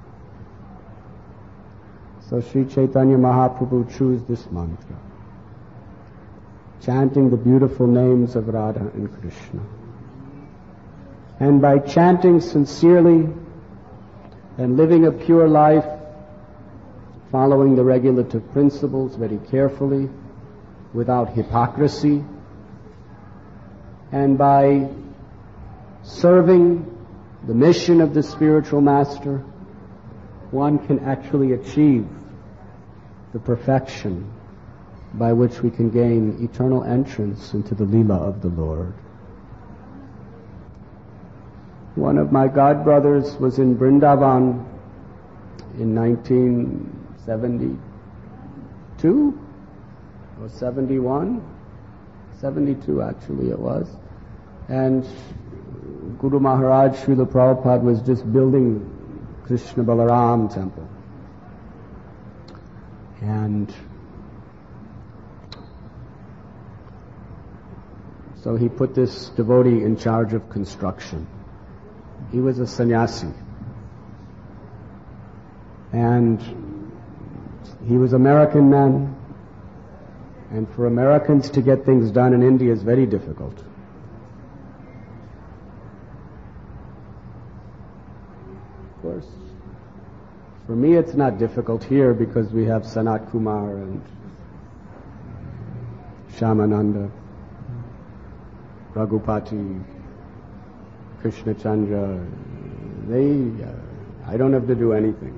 So Sri Chaitanya Mahaprabhu chose this mantra, chanting the beautiful names of Radha and Krishna. And by chanting sincerely and living a pure life, following the regulative principles very carefully, without hypocrisy, and by serving the mission of the spiritual master, one can actually achieve the perfection by which we can gain eternal entrance into the Leela of the Lord. One of my godbrothers was in Vrindavan in 1972 or 71, 72 actually it was, and Guru Maharaj Srila Prabhupada was just building Krishna Balaram temple. And so he put this devotee in charge of construction. He was a sannyasi. And he was American man. And for Americans to get things done in India is very difficult. Of course, for me it's not difficult here because we have Sanat Kumar and Shyamananda, Raghupati, Krishna Chandra. I don't have to do anything.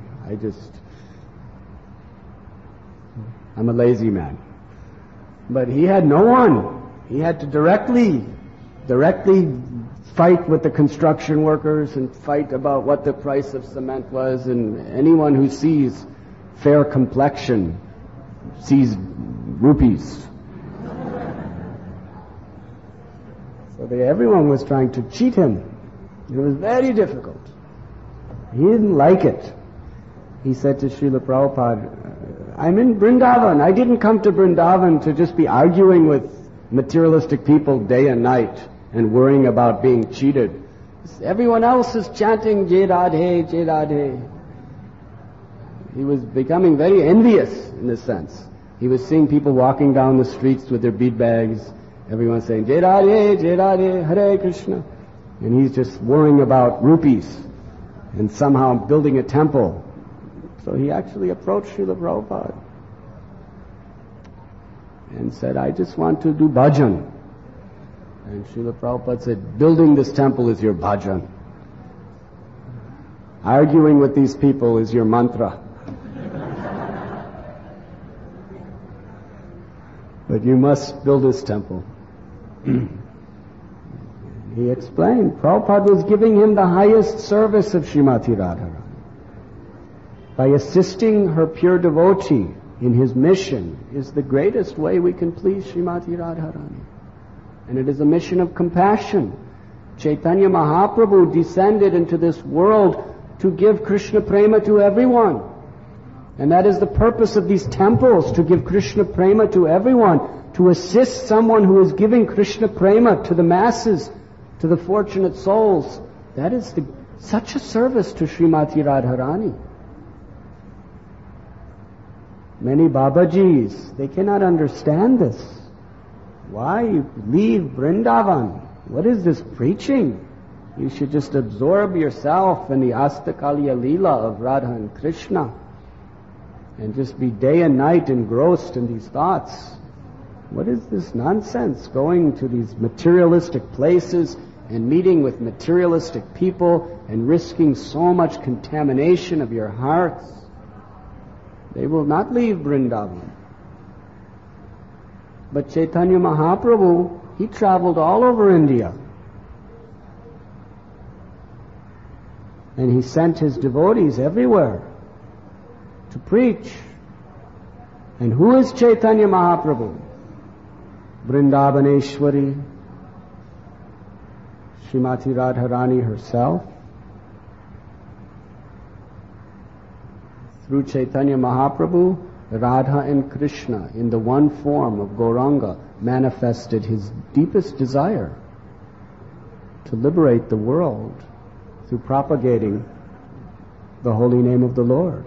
I'm a lazy man. But he had no one. He had to directly fight with the construction workers and fight about what the price of cement was, and anyone who sees fair complexion sees rupees. So everyone was trying to cheat him. It was very difficult. He didn't like it. He said to Srila Prabhupada, I'm in Vrindavan. I didn't come to Vrindavan to just be arguing with materialistic people day and night and worrying about being cheated. Everyone else is chanting Jai Radhe, Jai Radhe. He was becoming very envious in a sense. He was seeing people walking down the streets with their bead bags, everyone saying Jai Radhe, Jai Radhe, Hare Krishna. And he's just worrying about rupees and somehow building a temple. So he actually approached Srila Prabhupada and said, I just want to do bhajan. And Srila Prabhupada said, building this temple is your bhajan. Arguing with these people is your mantra. But you must build this temple. He explained, Prabhupada was giving him the highest service of Srimati Radharani. By assisting her pure devotee in his mission is the greatest way we can please Srimati Radharani. And it is a mission of compassion. Chaitanya Mahaprabhu descended into this world to give Krishna Prema to everyone. And that is the purpose of these temples, to give Krishna Prema to everyone, to assist someone who is giving Krishna Prema to the masses, to the fortunate souls. That is such a service to Srimati Radharani. Many Babajis, they cannot understand this. Why leave Vrindavan? What is this preaching? You should just absorb yourself in the Astakalya Leela of Radha and Krishna and just be day and night engrossed in these thoughts. What is this nonsense? Going to these materialistic places and meeting with materialistic people and risking so much contamination of your hearts, they will not leave Vrindavan. But Chaitanya Mahaprabhu, he traveled all over India. And he sent his devotees everywhere to preach. And who is Chaitanya Mahaprabhu? Vrindavaneshwari, Srimati Radharani herself. Through Chaitanya Mahaprabhu, Radha and Krishna, in the one form of Gauranga, manifested his deepest desire to liberate the world through propagating the holy name of the Lord.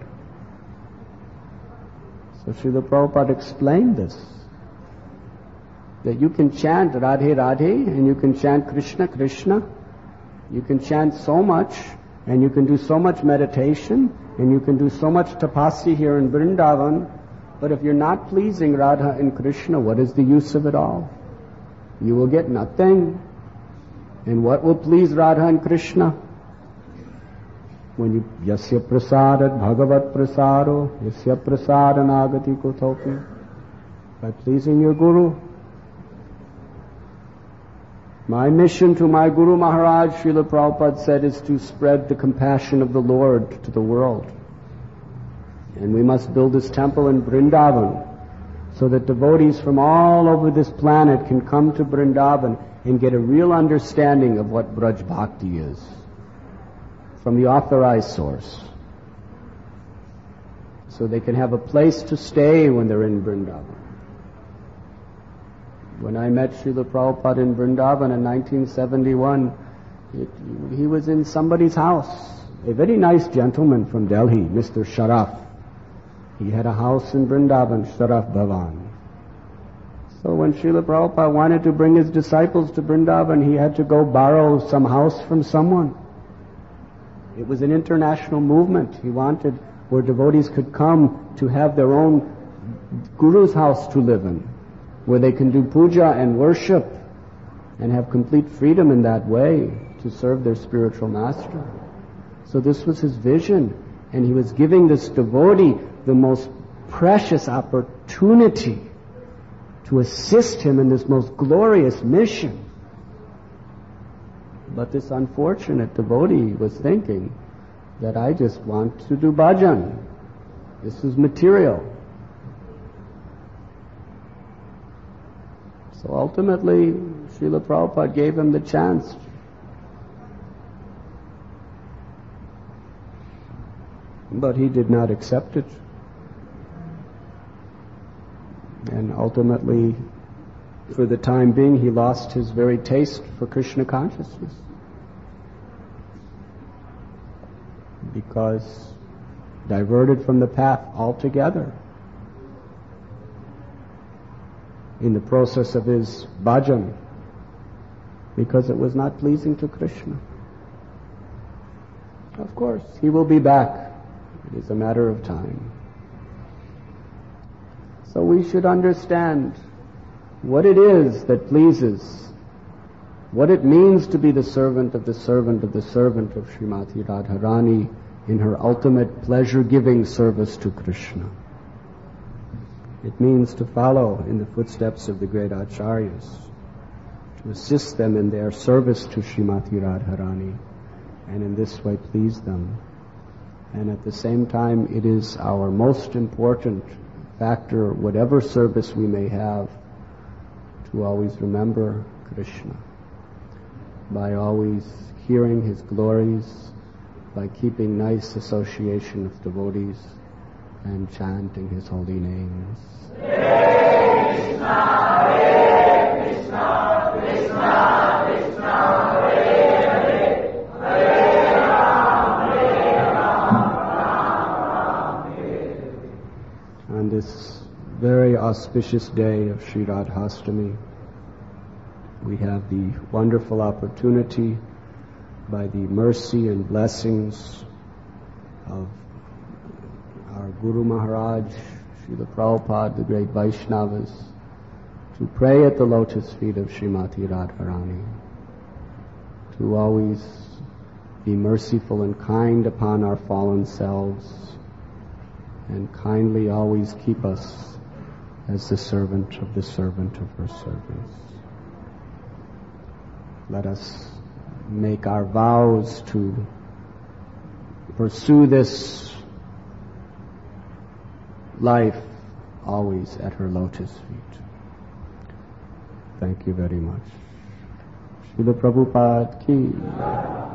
So Srila Prabhupada explained this, that you can chant Radhe Radhe and you can chant Krishna Krishna, you can chant so much and you can do so much meditation and you can do so much tapasya here in Vrindavan, but if you're not pleasing Radha and Krishna, what is the use of it all? You will get nothing. And what will please Radha and Krishna? When you yasya prasadat bhagavat prasaro yasya prasadanagati kotopi, by pleasing your Guru. My mission to my Guru Maharaj, Srila Prabhupada said, is to spread the compassion of the Lord to the world. And we must build this temple in Vrindavan so that devotees from all over this planet can come to Vrindavan and get a real understanding of what Braj Bhakti is from the authorized source. So they can have a place to stay when they're in Vrindavan. When I met Srila Prabhupada in Vrindavan in 1971, he was in somebody's house. A very nice gentleman from Delhi, Mr. Sharaf. He had a house in Vrindavan, Sharaf Bhavan. So when Srila Prabhupada wanted to bring his disciples to Vrindavan, he had to go borrow some house from someone. It was an international movement. He wanted where devotees could come to have their own Guru's house to live in, where they can do puja and worship and have complete freedom in that way to serve their spiritual master. So this was his vision, and he was giving this devotee the most precious opportunity to assist him in this most glorious mission. But this unfortunate devotee was thinking that I just want to do bhajan. This is material. So ultimately, Srila Prabhupada gave him the chance. But he did not accept it. And ultimately, for the time being, he lost his very taste for Krishna consciousness. Because diverted from the path altogether in the process of his bhajan, because it was not pleasing to Krishna. Of course, he will be back. It is a matter of time. So we should understand what it is that pleases, what it means to be the servant of the servant of the servant of Srimati Radharani in her ultimate pleasure-giving service to Krishna. It means to follow in the footsteps of the great acharyas, to assist them in their service to Srimati Radharani, and in this way please them. And at the same time, it is our most important factor, whatever service we may have, to always remember Krishna by always hearing his glories, by keeping nice association with devotees and chanting his holy names. Hare Krishna, Hare Krishna, Krishna Krishna, Hare Hare, Hare Ram, Ram Hare. On this very auspicious day of Sri Radhastami, we have the wonderful opportunity, by the mercy and blessings of our Guru Maharaj, Srila Prabhupada, the great Vaishnavas, to pray at the lotus feet of Srimati Radharani. to always be merciful and kind upon our fallen selves, and kindly always keep us as the servant of her servants. Let us make our vows to pursue this life always at her lotus feet. Thank you very much. Srila Prabhupada ki